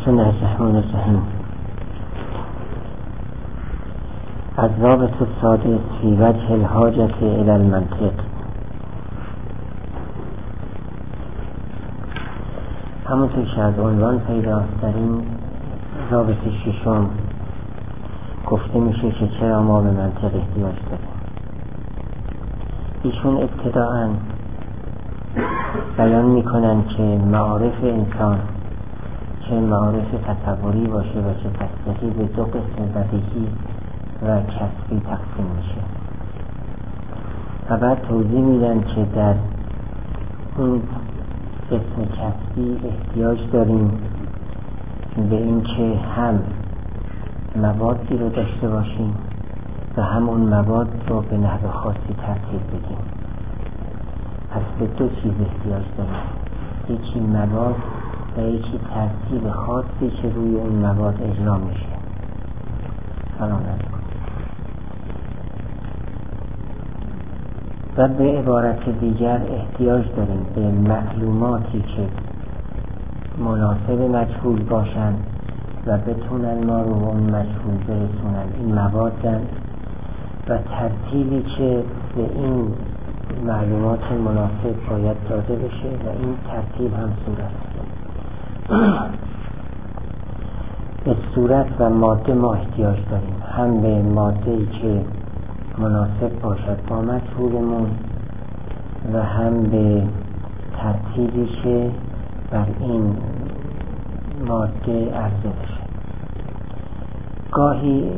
بسم الله الرحمن الرحیم. الضابط السادس فی وجه الحاجة الی المنطق. همونطور که از عنوان پیداست در این ضابط ششم گفته میشه که چرا ما به منطق احتیاج داریم. ایشون ابتداءً بیان میکنن که معارف انسان چه معارف تصوری باشه و چه تصدیقی به دو قسم بدیهی و کسبی تقسیم میشه و بعد توضیح میدن که در اون قسم کسبی احتیاج داریم به این که هم موادی رو داشته باشیم و هم اون مواد رو به نحو خاصی ترتیب بدیم. پس به دو چیز احتیاج داریم، یکی مواد و یکی ترتیب خاصی که روی اون مواد اجرا میشه. سلام علیکم. و به عبارت دیگر احتیاج داریم به معلوماتی که مناسب مجهول باشن و بتونن ما رو اون مجهول برسونن. این موادن و ترتیبی که به این معلومات مناسب باید داده بشه و این ترتیب هم صورت به صورت و ماده ما احتیاج داریم، هم به ماده‌ای که مناسب باشد با مجهولمون و هم به ترتیبی که بر این ماده عرضه بشه. گاهی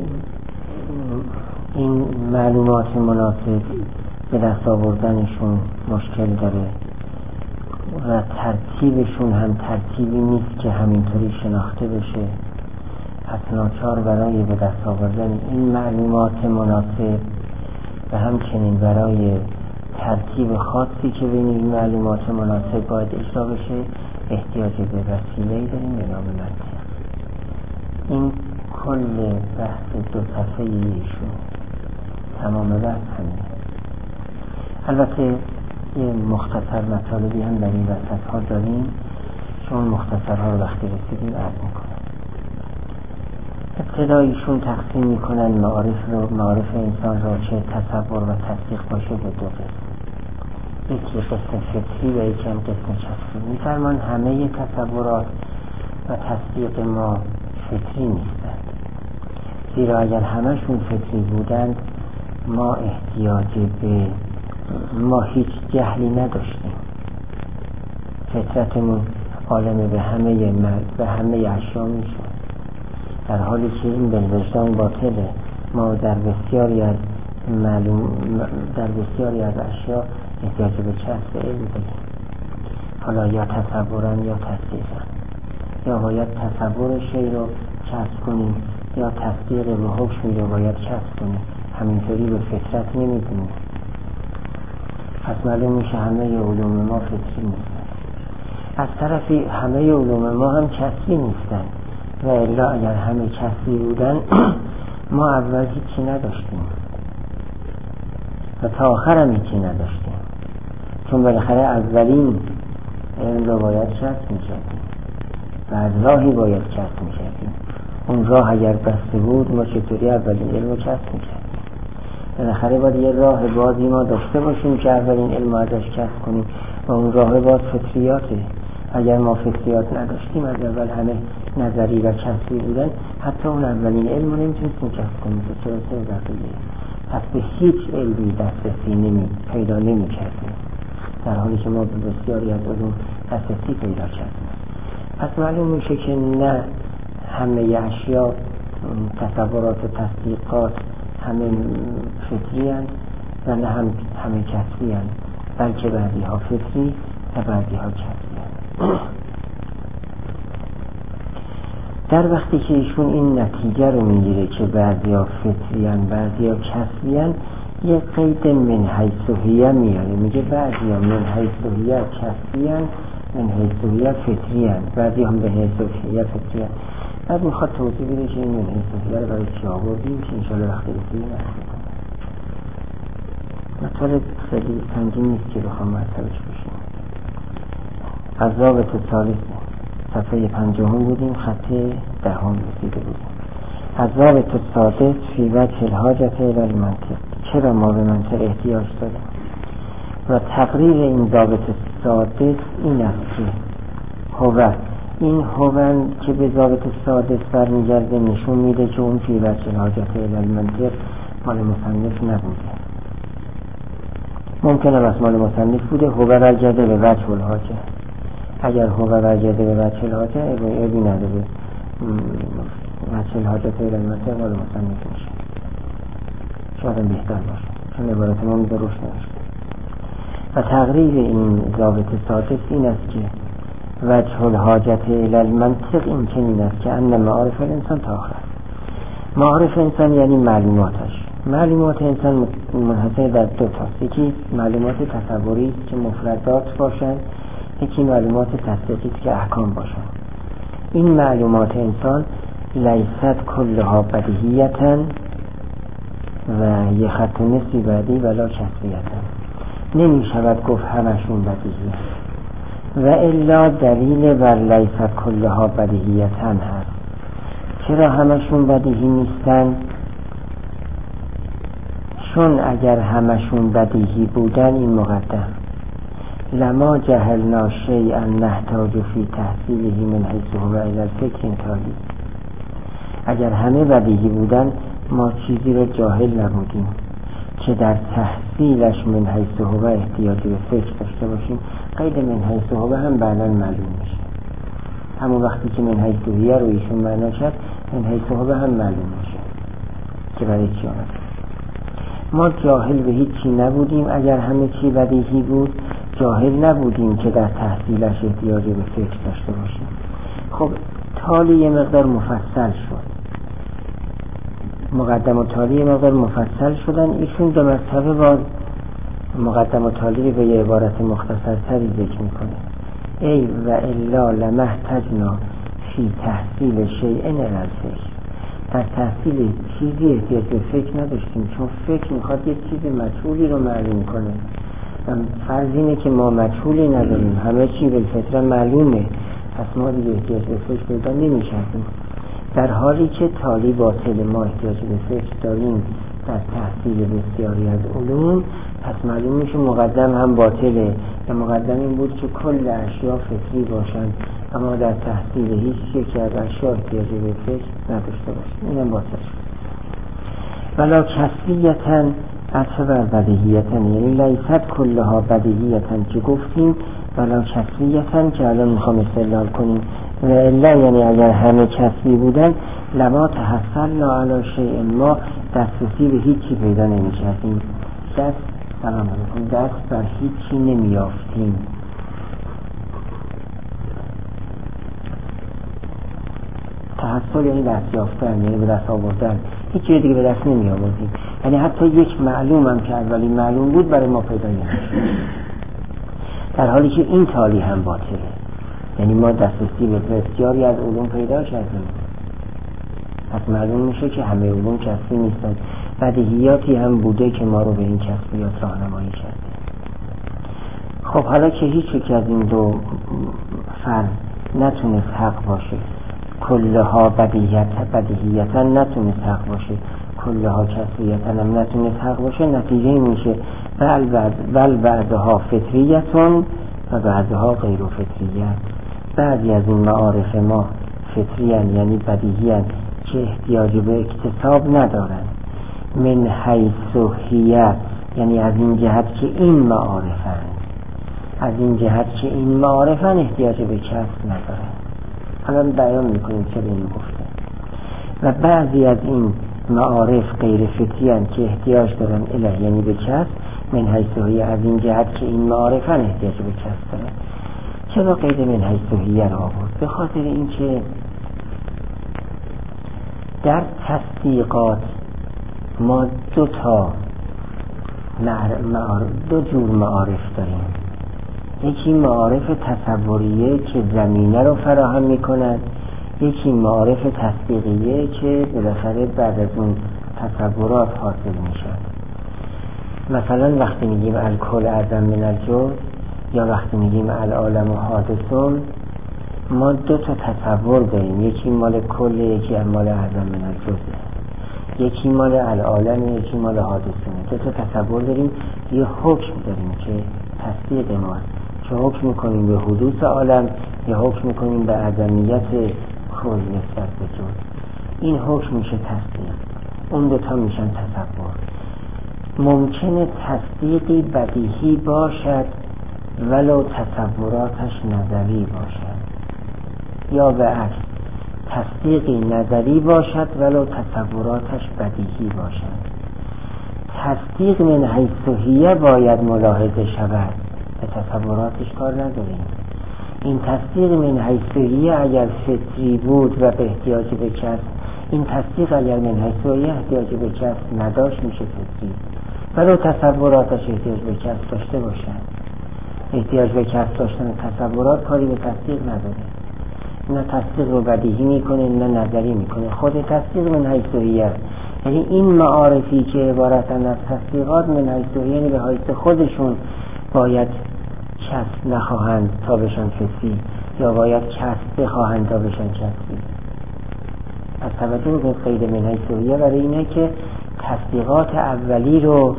این معلومات مناسب به دست آوردنشون مشکل داره و ترتیبشون هم ترتیبی نیست که همینطوری شناخته بشه. پس ناچار برای به دست آوردن این معلومات مناسب و همچنین برای ترتیب خاصی که بین این معلومات مناسب باید اجرا بشه احتیاج به وسیله‌ای داریم به نام منطق. این کل بحث دو صفحه ایشون، تمام بحث همینه. البته یه مختصر مطالبی هم در این وسط ها داریم، چون مختصرها رو وقتی رسیدیم عرض میکنم. ابتداییشون تقسیم میکنن معارف انسان را چه تصور و تصدیق باشه به دو قسم، یکی قسم فطری و یکی هم قسم کسبی. میفرمان همه تصورات و تصدیق ما فطری نیستند، زیرا اگر همشون فطری بودند ما هیچ جهلی نداشتیم. فطرتمون عالم به همه اشیا میشون، در حالی که این بالوجدان باطله. ما در بسیاری از اشیا احتیاج به کسب علم داریم، حالا یا تصورن یا تصدیقن، یا باید تصور شی رو کسب کنیم یا تصدیق به حکمی رو باید کسب کنیم، همینطوری به فطرت نمیدونیم. پس معلوم میشه همه علوم ما فطری نیستن. از طرفی همه علوم ما هم کسبی نیستن و الا اگر همه کسبی بودن ما اول هیچی نداشتیم و تا آخر هم هیچی نداشتیم، چون بالاخره اولین علم رو باید کسب میکردیم و از راهی باید کسب میکردیم. اون راه اگر بسته بود ما چطوری اولین علم رو کسب میکردیم؟ بالاخره باید یه راه بازی ما داشته باشیم که اولین علم ازش کسب کنیم و اون راه باز فطریاته. اگر ما فطریات نداشتیم، از اول همه نظری و کسبی بودن، حتی اون اولین علم رو نمیتونستیم کسب کنیم به صورت دقیقه. پس به هیچ علمی دسترسی پیدا نمی‌کردیم، در حالی که ما به بسیاری از علوم دسترسی پیدا کردیم. پس معلوم میشه که نه همه اشیا، تصورات و تصدیقات همه فطری هستند و نه همه کسبی هستند، بلکه بعضی ها فطری و بعضی ها کسبی هستند. در وقتی که ایشون این نتیجه رو میگیره که بعضی ها فطری هستند بعضی ها کسبی هستند، یه قید من حیث هیه میاره، میگه بعضی ها من حیث هیه کسبی هستند، من حیث هیه فطری هستند، بعضی هم به حیث هیه فطری هستند. بعد میخواد توضیح بده که این من حیث هیه رو برای چی آوردیم که انشاءالله وقتی رسیدیم مطالب خیلی سنگین نیست که بخوام مرتبش بشیم. از ضابط ثالث صفحه 50 بودیم، خط 10 رسیده بودیم. از ضابط السادس فی وجه الحاجة الی المنطق، چرا ما به منطق احتیاج داریم؟ و تقریر این ضابط السادس این است که این هوون که به ضابط السادس برمیگرده نشون میده که اون فی وجه الحاجة الی المنطق مال مصنف نبوده. ممکنه بس مال مصنف بوده، هو برگرده به وجه الحاجه. اگر هو برگرده به وجه الحاجه ابی نداره، وجه الحاجه الی المنطق مال مصنف میشه، شاید بهتر باشه چون عبارت ما درست نمیشه. و تقریر این ضابط سادس این است که وجه الحاجه الی المنطق این چنین است که ان معارف الانسان تاخر. معارف انسان یعنی معلومات انسان منحصر در دو تاست. یکی معلومات تصوری که مفردات باشند، یکی معلومات تصدیقی که احکام باشند. این معلومات انسان لیست کلها بدیهیتا و یه خط نصفی بعدی ولا کسبیتا، نمی شود گفت همشون بدیهی و الا دلیل بر لیست کلها بدیهیتا هست. چرا همشون بدیهی نیستن؟ چون اگر همشون بدیهی بودن این مقدم لما جهلنا شیئا نحتاج فی تحصیله من حیث هو الی الفکر تالی. اگر همه بدیهی بودن ما چیزی رو جاهل نبودیم که در تحصیلش من حیث هو احتیاج به فکر داشته باشیم. قید من حیث هو هم بعداً معلوم میشه. همون وقتی که من حیث هو رو ایشون معنا کرد، من حیث هو هم معلوم میشه که برای چی آمد. ما جاهل به هیچی نبودیم. اگر همه چی بدیهی بود جاهل نبودیم که در تحصیلش احتیاج به فکر داشته باشیم. خب تالی یه مقدار مفصل شد، مقدم و تالی یه مقدار مفصل شدن. ایشون دو مرتبه باز مقدم و تالی رو به یه عبارت مختصر تری ذکر میکنه. ای و الا لمحتجنا فی تحصیل شیء الی الفکر. در تحصیل چیزی احتیاج به فکر نداشتیم، چون فکر میخواد یک چیز مجهولی رو معلوم کنه. فرض اینه که ما مجهولی نداریم، همه چی بالفطره معلومه، پس ما دیگه احتیاج به فکر پیدا نمی‌کنیم. در حالی که تالی باطل، ما احتیاج به فکر داریم در تحصیل بسیاری از علوم، پس معلوم میشه مقدم هم باطله. و مقدم این بود که کل اشیاء فکری باشند، اما در تحصیل هیچ یکی از اشیاء احتیاج به فکر نداشته باشند. اینم باطل شد. ولا کسبیتاً عطف بر بدیهیتاً، یعنی لیست کلها بدیهیتاً که گفتیم، ولا کسبیتاً که الان میخوام استدلال کنیم. و الا یعنی اگر همه کسبی بودن لما تحصلنا علی شیء، ما دسترسی به هیچی پیدا نمی‌کردیم، دست بر هیچی نمیافتیم. تحصل یعنی دست یافتن، یعنی به دست آوردن، هیچ چیز دیگه به دست نمی آوردیم. یعنی حتی یک معلوم هم که اولی معلوم بود برای ما پیدا نمی‌شد، در حالی که این تالی هم باطله. یعنی ما دسترسی به بسیاری از علوم پیدا کردیم، پس معلوم میشه که همه علوم کسبی نیستن. بدیهیاتی هم بوده که ما رو به این کسبیات راهنمایی کرده. خب حالا که هیچ یک از این دو فرض نتونست حق باشه، کلها بدیهیتا نتونست حق باشه، کلها کسبیتا هم نتونست حق باشه، نتیجه میشه بل بعضها فطریتون و بعضها غیر فطریت. بعضی از این معارف ما فطریان یعنی بدیهیان که احتیاج به اکتساب ندارن، من حیث هی یعنی از این جهت که این معارفن، از این جهت که این معارفن احتیاج به کسب ندارن. الان بیان میکنیم چه این گفته. و بعضی از این معارف غیر فطریان که احتیاج دارن اله یعنی به کسب، من حیث هی از این جهت که این معارفن احتیاج به کسب دارن. چرا قید من حیث هی را آورد؟ به خاطر این که در تصدیقات ما دو جور معارف داریم. یکی معارف تصوریه که زمینه رو فراهم میکنند، یکی معارف تصدیقیه که بالاخره بعد از اون تصورات حاصل میشن. مثلا وقتی میگیم الکل اعظم من الجزء یا وقتی میگیم العالم حادثون، ما دو تا تصور داریم، یکی مال کل، یکی مال اعظم من الجزء، یکی مال العالم، یکی مال حادثه. دو تا تصور داریم. یه حکم داریم که تصدیق ما، که حکم میکنیم به حدوث عالم، یا حکم میکنیم به اعظمیت کل نسبت به جزء. این حکم میشه تصدیق، اون دوتا میشن تصور. ممکنه تصدیقی بدیهی باشد ولو تصوراتش نظری باشد، یا به عکس تصدیقی نظری باشد ولو تصوراتش بدیهی باشد. تصدیق من حیثیه باید ملاحظه شود، به تصوراتش کار نداریم. این تصدیق من حیثیه اگر فطری بود و به احتیاج به کسب، این تصدیق اگر من حیثیه احتیاج به کسب نداشت میشه فطری، ولو تصوراتش احتیاج به کسب داشته باشد. احتیاج به کسب داشتن تصورات کاری به تصدیق نداره، نه تصدیق رو بدیهی میکنه نه نظری میکنه. خود تصدیق من حیثیه، یعنی این معارفی که عبارتن از تصدیقات من حیثیه، یعنی به حیث خودشون باید کسب نخواهند تا بشن کسی، یا باید کسب بخواهند تا بشن کسی. از توجه به قید من حیثیه برای اینه که تصدیقات اولی رو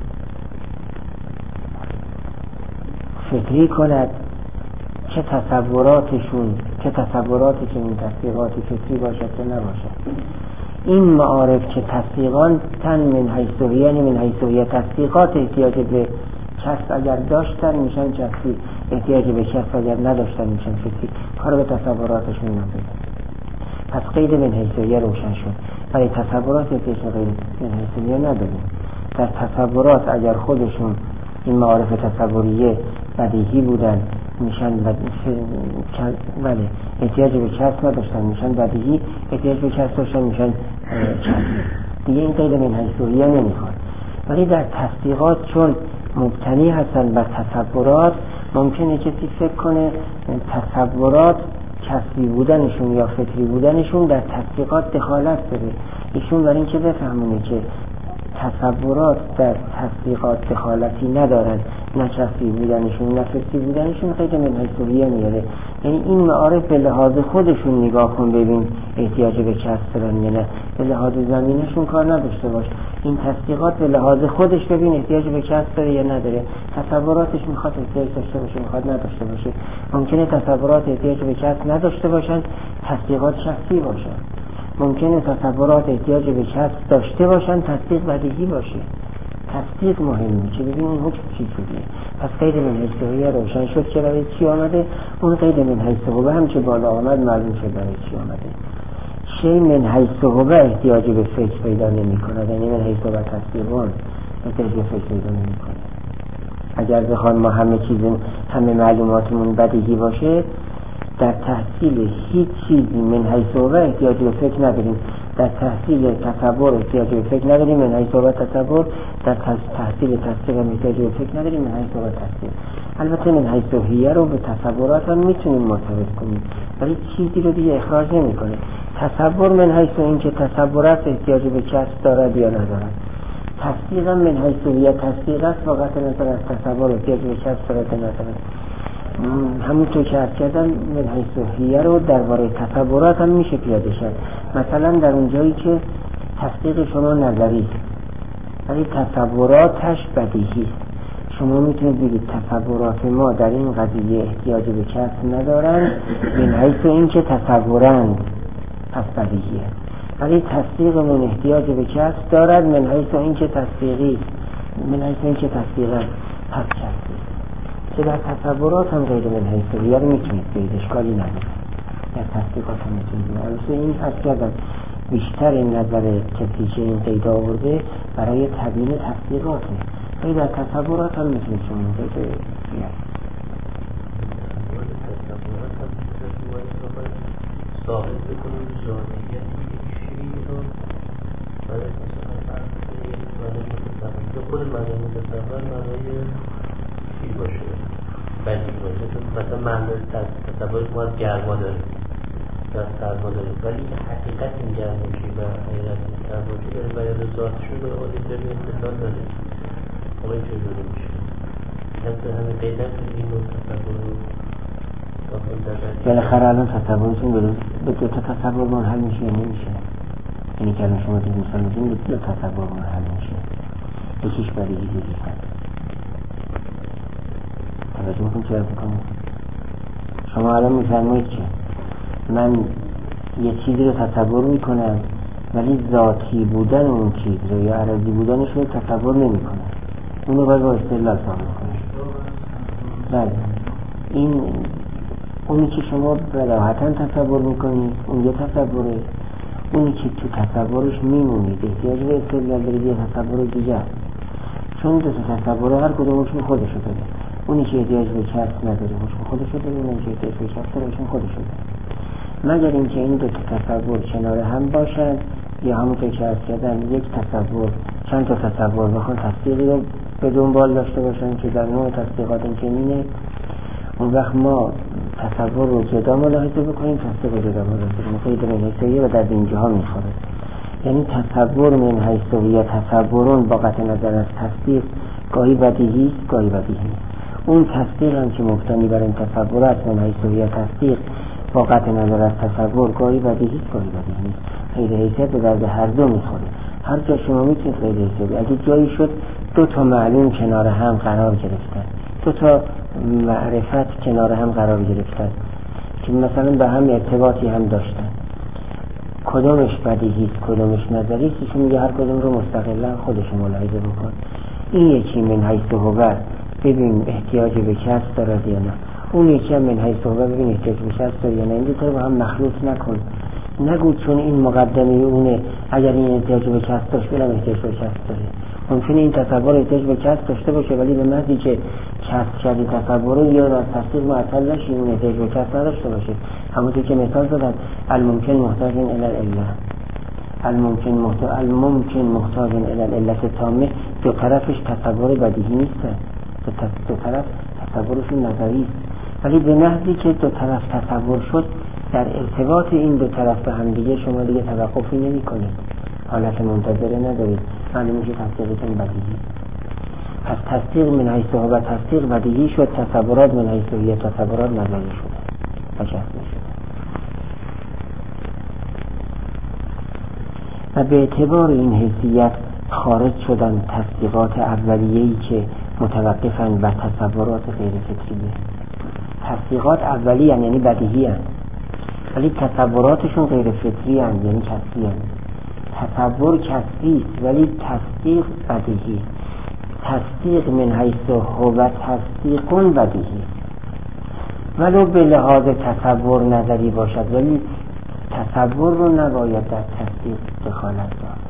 فطری کند، چه تصوراتشون، چه تصوراتی که این تصدیقات فطری باشد که نباشد. این معارف که تصدیقان تن من حیثیه، یعنی من حیثیه تصدیقات احتیاج به کسب اگر داشتن میشن کسبی، احتیاج به کسب اگر نداشتن میشن فطری، کار به تصوراتشون نداره. پس قید من حیثیه روشن شد. برای تصورات احتیاج به قید من حیثیه نداریم. در تصورات اگر خودشون این معارف تصوریه بدیهی بودن میشن بله، احتیاج به کسب نداشتن میشن بدیهی، احتیاج به کسب داشتن میشن کسب. دیگه این قید من حیثیه نمیخواد. ولی در تصدیقات چون مبتنی هستن بر تصورات، ممکنه کسی فکر کنه تصورات کسبی بودنشون یا فطری بودنشون در تصدیقات دخالت داره. ایشون برای این که بفهمونه که تصورات در تصدیقات دخالتی ندارن، نه کسبی بودنشون نه فطری بودنشون، قید من حیثیه میاره. یعنی این معارف به لحاظ خودشون نگاه کن ببین احتیاج به کسب دارن یا نه، به لحاظ زمینشون کار نداشته باش. این تصدیقات به لحاظ خودش ببین احتیاج به کسب داره یا نداره. تصوراتش میخواد احتیاج داشته باشه، میخواد نداشته باشه. ممکنه تصورات احتیاج به کسب نداشته باشن، تصدیقات شخصی باشن. ممکنه تصورات احتیاج به کسب داشته باشن، تصدیق بدیهی باشه. تصدیق مهمه که ببین اون حکم چی شده. پس قید من حیثیه روشن شد که برای چی آمده. اون قید من حیثیه هم که بالا آمد معلوم شد برای چی آمده. شی من حیثیه احتیاج به فکر پیدا نمی کند، یعنی من حیثیه تصدیقان احتیاج به فکر پیدا نمی کند. اگر بخوان ما همه معلوماتمون بدیهی باشه، در تحصیل هیچ چیزی من حیثیه احتیاج به فکر نداریم. در تحصیل تصور احتیاج به فکر نداریم، من حیثیه تصور. در تحصیل تصدیق احتیاج به فکر نداریم، من حیثیه تصدیق. البته من حیثیه رو به تصورات هم میتونیم مرتبط کنیم، ولی چیزی رو دیگه اخراج نمیکنه. تصور من حیثیه این که تصورات احتیاج به کسب دارد یا ندارد. تصدیق من حیثیه تصدیق است فقط نظر از تصور احتیاج به کسب دارد ندارد. همونطور که عرض کردم من حیثیه رو درباره تصورات هم میشه پیاده شد. مثلا در اون جایی که تصدیق شما نظری ولی تصوراتش بدیهی، شما میتونید بگید تصورات ما در این قضیه احتیاج به کسب ندارند من حیث این که تصورند، پس بدیهیه. ولی تصدیق من احتیاج به کسب دارد من حیث این که تصدیقی، من حیث این که تصدیقند، پس کسبی. که در تصورات هم غیر من حیثیه رو میتونید بگید، اشکالی نداره. در تصدیقات هم میتونید بگید. این هست که بیشتر نظر کسی که این قید آورده برای تبیین تصدیقاته. ولی در تصورات هم میتونید چون این قید بگید. تصورات هم میتونید ثابت بکنید ذاتیت شیعی رو برای مثلا خود معنی متصور معنی چی باشه بدی باشه. مثلا معنی تصور ما از گرما داره در سرما داره، ولی حقیقت این گرماشی و حقیقت این سرماشی داره باید ذاتشون رو آدید داره اتصال داره. اما این چجوری میشه؟ حتی همه قیدت این رو تصور رو بالاخره الان تصورتون به دو تا تصور منحل میشه یا نمیشه؟ یعنی که الان شما دیگه مثلا میگیم به دو تصور منحل میشه، یکیش بدیهی یکیش نداره. توجه میکنم چه بکنید؟ شما الان میفرمایید که من یه چیزی رو تصور میکنم ولی ذاتی بودن اون چیز رو یا عرضی بودنش رو تصور نمیکنم، اون رو باید با استدلال ثابت کنم. بله این اونی که شما راحتاً تصور میکنید اون یه تصوره، اونی که تو تصورش میمونید احتیاج به استدلال دارید یه تصور دیگه. چون دو تا تصوره هر کدومشون خودشو داره، اونی که احتیاج به چسب نداره خودشو داره، اونی که احتیاج به چسب داره خودشو داره. مگر اینکه این دو تا تصور کنار هم باشن یا همونطور که عرض کردم یک تصور چند تا تصور بخوان تصدیقی رو به دنبال داشته باشن که در نوع تصدیقات این چنینه، اون وقت ما تصور رو جدا ملاحظه بکنیم، تصدیق رو جدا ملاحظه بکنیم. قید من حیثیه و در اینجاها میخوره، یعنی تصور من حیثیه تصورون با قطع نظر از تصدیق گاهی بدیهی گاهی بدیهی نیست. اون تصدیق هم که مبتنی بر این تصورات من حیثیه تصدیق با قطع نظر از تصور گاهی بدیهی گاهی بدیهی نیست. قید حیثیت به درد هر دو میخوره. هر جا شما میتونید قید حیثیت اگه جایی شد دو تا معلوم کنار هم قرار گرفتن، دو تا معرفت کنار هم قرار گرفتن که مثلا به هم ارتباطی هم داشتن، کدومش بدیهی کدومش نظری است، ایشون میگه هر کدوم رو مستقلا خودش ملاحظه بکن. این یکی من حیث هو ببین احتیاج به کسب دارد یا نه، اون یکی هم من حیث هو ببین احتیاج به کسب دارد یا نه. این دو تا رو با هم مخلوط نکن، نگو چون این مقدمه اونه اگر این احتیاج به کسب داشت بلم احتیاج به کسب داره. ممکنه این تصور احتیاج به کسب داشته باشه ولی به محضی که کسب کردی تصور رو یا از تصدیق معطل نشی، اون احتیاج به کسب نداشته باشه. همونطور که مثال زدن الممکن محتاج الی العله، الممکن محتاج الی العله تامه، دو طرفش تصور بدیهی نیست، دو طرف تصورشون نظری است، ولی به محضی که دو طرف تصور شد در ارتباط این دو طرف به هم دیگه شما دیگه توقفی نمی کنید، حالت منتظره ندارید، معلومه که تصدیقتون بدیهی. پس تصدیق من حیث هو تصدیق بدیهی شد، تصورات من حیث هو تصورات نظری شد و جسمی شد. و به اعتبار این حیثیت خارج شدن تصدیقات اولیه‌ای که متوقفن و تصورات غیر فطریه. تصدیقات اولی یعنی بدیهی هستند ولی تصوراتشون غیر فطری هستند یعنی کسبی هستند. تصور کسبی است ولی تصدیق بدیهی. تصدیق من حیث هو تصدیقون بدیهی ولو به لحاظ تصور نظری باشد، ولی تصور رو نباید در تصدیق دخالت داد.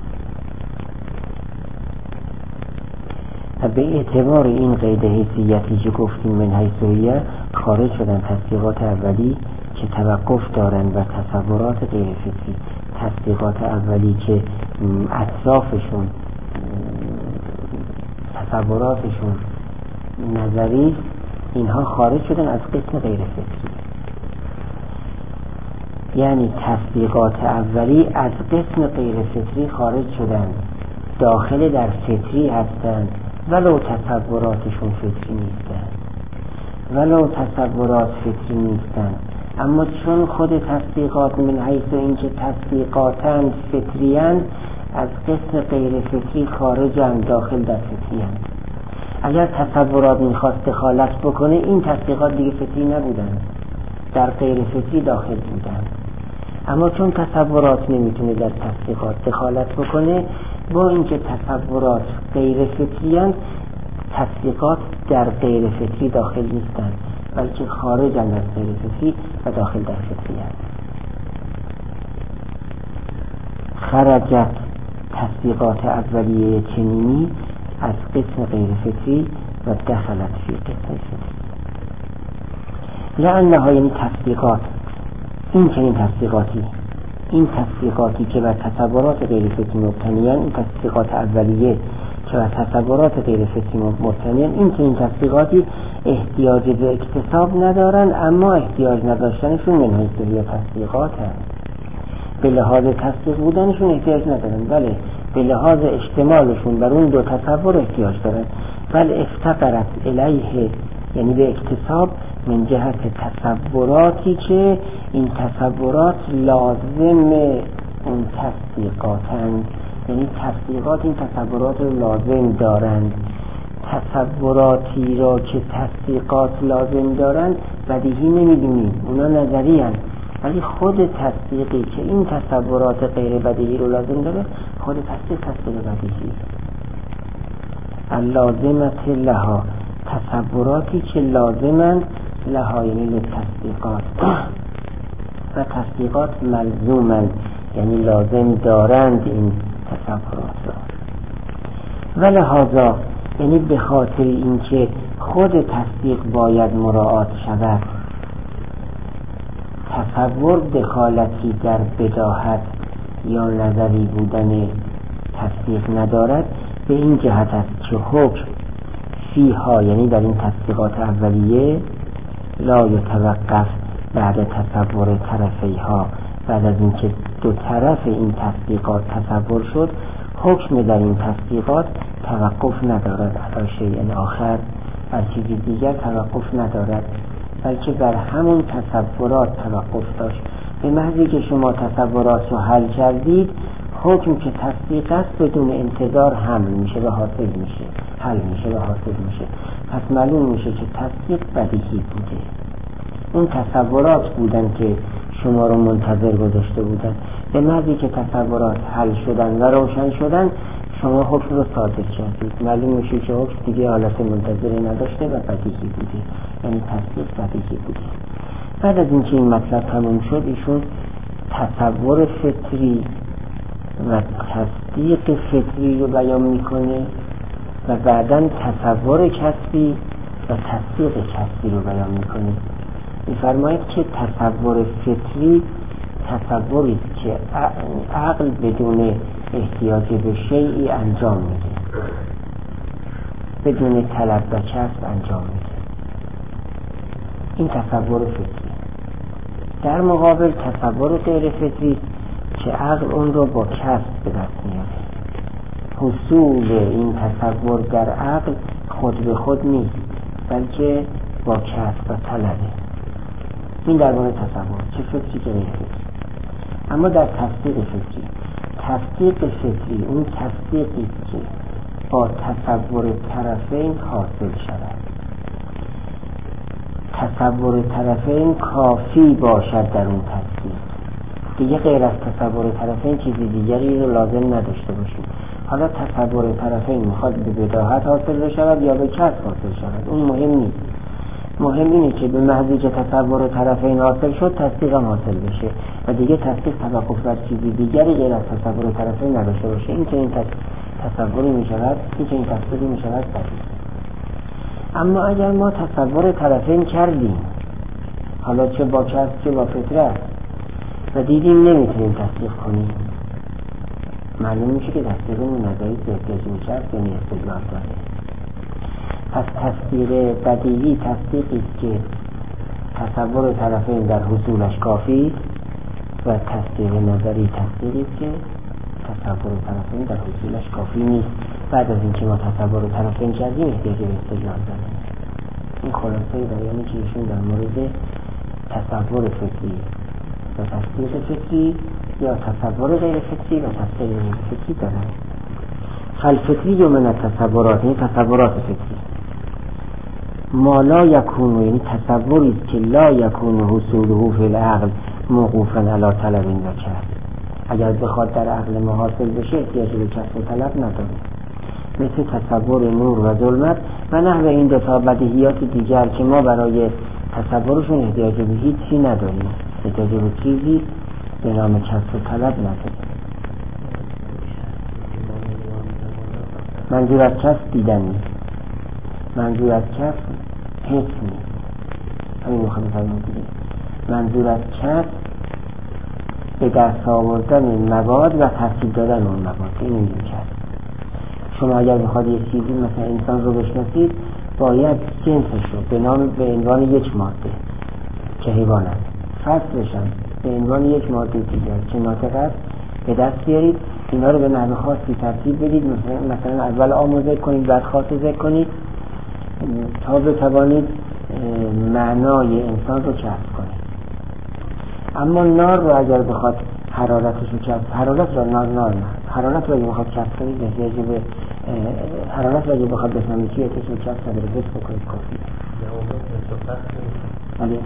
و به اعتبار این قید حیثیتی که گفتیم من حیث هو خارج شدن تصدیقات اولی که توقف دارن و تصورات غیر فطری. تصدیقات اولی که اطرافشون تصوراتشون نظری، اینها خارج شدن از قسم غیر فطری، یعنی تصدیقات اولی از قسم غیر فطری خارج شدن، داخل در فطری هستند ولو تصوراتشون فطری نیستند، ولو تصورات فطری نیستند، اما چون خود تصدیقات من حیث اینکه تصدیقاتند فطریند از قسم غیر فطری خارجند داخل در فطریند. اگر تصورات میخواست دخالت بکنه این تصدیقات دیگه فطری نبودند، در غیر فطری داخل بودند، اما چون تصورات نمیتونه در تصدیقات دخالت بکنه با اینکه تصورات غیر فطریند تصدیقات در غیر فطری داخل نیستند بلکه خارجند از غیر فطری و داخل در فطری هست. خرجت تصدیقات اولیه چنینی از قسم غیر فطری و دخلت فی قسم فطری. لعنها یعنی تصدیقات، این چنین تصدیقاتی، این تصدیقاتی که بر تصورات غیر فطری مبتنیان، این تصدیقات اولیه که بر تصورات غیر فطری مبتنیان، این چنین تصدیقاتی احتیاج به اکتساب ندارن، اما احتیاج نداشتنشون من حیث هو تصدیقات هست. به لحاظ تصدیق بودنشون احتیاج ندارن، بله به لحاظ اشتمالشون بر اون دو تصور احتیاج دارن. بل افتقرت الیه یعنی به اکتساب من جهت تصوراتی که این تصورات لازم اون تصدیقاتند، یعنی تصدیقات این تصورات رو لازم دارند. تصوراتی را که تصدیقات لازم دارند بدیهی نمیدونیم، اونا نظری هست، ولی خود تصدیقی که این تصورات غیر بدیهی رو لازم داره خود تصدیق بدیهی. اللازمت لها، تصوراتی که لازمند لها یعنی لتصدیقات و تصدیقات ملزومند یعنی لازم دارند این تصورات را. و لهذا یعنی به خاطر اینکه خود تصدیق باید مراعات شود، تصور دخالتی در بداهت یا نظری بودن تصدیق ندارد، به این جهت است که حکم فیها یعنی در این تصدیقات اولیه لا یتوقف بعد تصور طرفیها، بعد از اینکه دو طرف این تصدیقات تصور شد حکم در این تصدیقات توقف ندارد علی شیء آخر، بر چیزی دیگر توقف ندارد، بلکه بر همون تصورات توقف داشت. به محضی که شما تصورات رو حل کردید حکم که تصدیق است بدون انتظار حمل میشه و حاصل میشه، حل میشه و حاصل میشه. پس معلوم میشه که تصدیق بدیهی بوده، اون تصورات بودن که شما رو منتظر گذاشته بودن. به محضی که تصورات حل شدن و روشن شدن شما حکم رو صادر کردید، معلوم میشه که حکم دیگه حالت منتظری نداشته و بدیهی بوده، یعنی تصدیق بدیهی بوده. بعد از اینکه این مطلب تموم شد ایشون تصور فطری و تصدیق فطری رو بیان میکنه و بعداً تصور کسبی و تصدیق کسبی رو بیان میکنه. میفرماید که تصور فطری تصوری که عقل بدون احتیاج به شیئی انجام میده، بدون طلب و کسب انجام میده، این تصور فطری. در مقابل تصور غیر فطری که عقل اون رو با کسب به دست میاره. حصول این تصور در عقل خود به خود نیست، بلکه با کسب و طلبه. این درباره تصور، چه فطری که غیر فطری. اما در تصدیق فطری اون تصدیقی که با تصور طرفین حاصل شود. تصور طرفین کافی باشد در اون تصدیق، دیگه غیر از تصور طرفین چیزی دیگری رو لازم نداشته باشید. حالا تصور طرفین میخواد به بداهت حاصل بشود یا به کسب حاصل شود اون مهم نیست. مهم اینه که به محضی که تصور طرفین حاصل شد تصدیق هم حاصل بشه و دیگه تصدیق توقف بر چیزی دیگری غیر از تصور طرفین نداشته باشه. این که این تصوری میشود، این که این تصدیقی میشود صحیح. اما اگر ما تصور طرفین کردیم، حالا چه با کسب چه با فطرت، و دیدیم نمیتونیم تصدیق کنیم، معلوم میشه که تصدیقمون نظری احتیاج میکرد یعنی استدلال داره. پس تصدیق بدیهی تصدیقی که تصور طرفین در حصولش کافی و تصدیق نظری تصدیقی که تصور طرفین در حصولش کافی نیست. بعد از اینکه ما تصور طرفین کردیم احتیاج به استدلال داره. این خلاصه بیانی که ایشون در مورد تصور فطری و تصدیق فطری یا تصور غیر فطری و تصدیق غیر فطری دارن. فالفطری من التصورات یعنی تصورات فطری ما لا یکون یعنی تصوری که لا یکون حصوله فی العقل موقوفا علی طلب و کسب، اگر بخواد در عقل ما حاصل بشه احتیاج به کسب و طلب نداره، مثل تصور نور و ظلمت و نحو این دو تا بدیهیات دیگر که ما برای تصورشون احتیاج به هیچی نداریم، احتیاج به چیزی به نام کسب و طلب نداریم. منظور از کسب دیدن نیست، منظور از کسب حس نیست. همین میخوام بگم منظور از کسب به دست آوردن مواد و ترتیب دادن اون مواد، این میگیم کسب. شما اگر بخواد یک چیزی مثلا انسان رو بشناسید باید جنسش رو به عنوان یک ماده که حیوان است، فصلش هم به عنوان یک ماده دیگر که ناطق است به دست بیارید، اینا رو به نحو خاصی ترتیب بدید، مثلا اول عام ذکر کنید بعد خاص ذکر کنید تا بتوانید معنای انسان رو کسب کنه. اما نار رو اگر بخواد حرارتش رو کسب، حرارت رو حرارت رو اگر بخواد کسب کنید احتیاج به حرارت رو اگر بخواد بفهمید چیه احتیاج به کسب نداره، حس بکنید کافی. ولی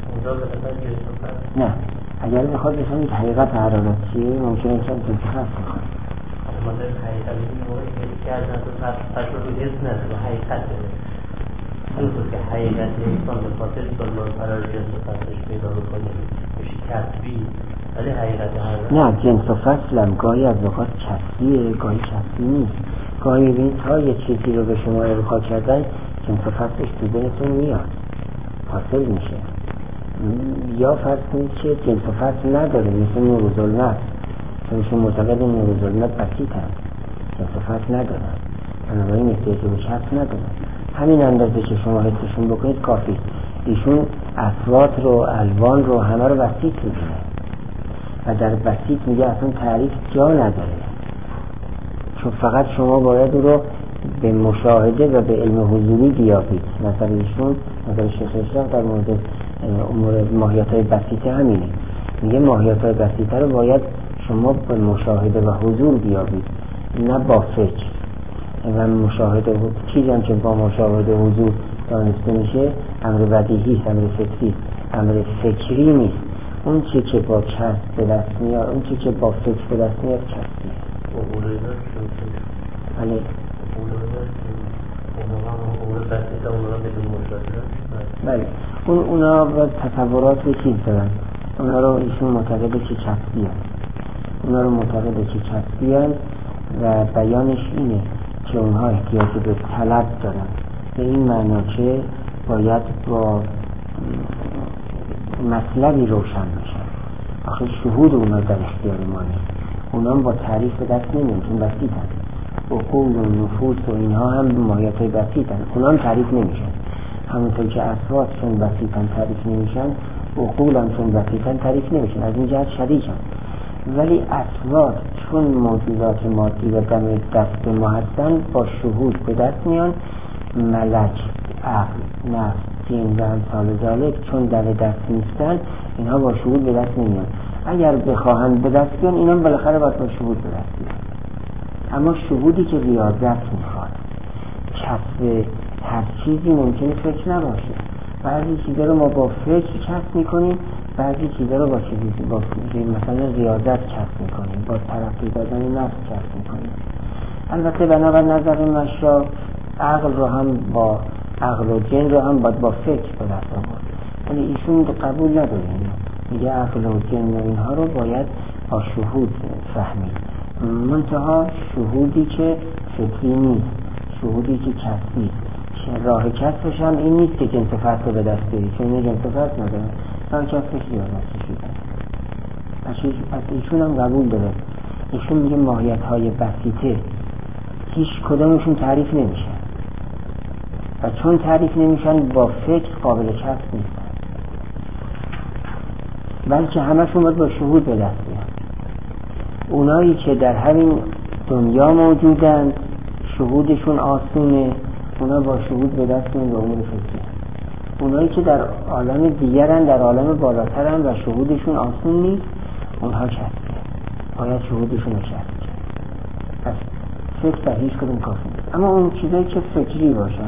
نه، اگر بخواد بفهمید حقیقت حرارت چیه ممکنه انسان انتخاب کنه. مثلا حقیقت موقعی که کردن تو فرق رو حس نداره، حقیقت داره. درسته که حقیقت انسان به خاطر کلمات قرار جنس و فصلش پیدا بکنه میشه کسبی، ولی حقیقت حرارت نه، جنس و فصل هم گاهی از اوقات کسبیه، گاهی کسبی نیست. گاهی ببینید تا یه چیزی رو به شما ارضا کردن جنس و فصلش تو ذهنتون میاد، حاصل میشه. یا فرض کنید که جنس و فصل نداره، مثل نور و ظلمت، چون معتقد نور و ظلمت بسیطن، جنس و فصل ندارن، بنابراین احتیاج به کسب ندارن. همین اندازه که شما حسشون بکنید کافی. ایشون اصوات رو، الوان رو، همه رو بسیط میدونه و در بسیط میگه اصلا تعریف جا نداره، چون فقط شما باید رو به مشاهده و به علم حضوری بیابید. مثلا ایشون مثلا شیخ اسلام در مورد امور ماهیت‌های بسیطه همینه، میگه ماهیت‌های بسیطه رو باید شما به مشاهده و حضور بیابید، نه با فکر. و مشاهده چیزی هم که با مشاهده حضور دانسته میشه امر بدیهی است، امر فکری، امر فکری نیست. اون چی که با کسب به دست میاد، اون چی که با فکر به دست میاد کسبیه. بله. بله. اونا با تصورات رو چیز دارن، اونا رو ایشون معتقده که کسبیه، اونا رو معتقده که کسبیه و بیانش اینه که اونها احتیاج به طلب دارن، به این معنا که باید با مطلبی روشن بشن. آخه شهود اونا در اختیار ما نیست، اونا با تعریف به دست نمیان، چون بسیطن. عقول و نفوس و اینها هم ماهیت‌های بسیطن، اونا هم تعریف نمیشن. همونطور که اصوات چون بسیطن تعریف نمیشن، عقول هم چون بسیطن تعریف نمیشن، از این جهت شدیدن. ولی اصوات چون موجودات مادی و دم دست ما هستن با شهود به دست میان. ملک، عقل، نفس، جن و امثال ذالک چون در دست نیستن اینها با شهود به دست نمیان. اگر بخواهند به دست بیان اینا بالاخره باید با شهود به دست بیان. اما شهودی که ریاضت میخواد، کسب هر چیزی ممکنه فکر نباشه. بعضی چیزا رو ما با فکر کسب میکنیم، بعضی چیزا رو با چیزی با مثلا ریاضت کسب میکنیم، با ترقی دادن نفس کسب میکنیم. البته بنابر نظر مشا عقل رو هم با عقل و جن رو هم باید با فکر به دست آورد، ولی ایشون قبول نداره. میگه عقل و جن و اینها رو باید با شهود فهمید، منتها شهودی که فکری نیست، شهودی که کسبی. راه کسبش هم این نیست که جنس فصل به دست بری، چون این جنس فصل نداره، راه کسبش ریاضت شدن. پس ایشون هم قبول داره. ایشون میگه ماهیت‌های بسیطه هیچ کدامشون تعریف نمیشن و چون تعریف نمیشن با فکر قابل کسب نیستن، بلکه همشون باید با شهود به دست بیان. اونایی که در همین دنیا موجودند شهودشون آسونه، اونا با شهود به دست میان به امور فکری. اونایی که در عالم دیگرن، در عالم بالاترن و شهودشون آسون نیست، اونها کسبه، باید شهودشون رو کسب. پس فکر در هیچ کدوم کافی نیست. اما اون چیزایی که فکری باشن،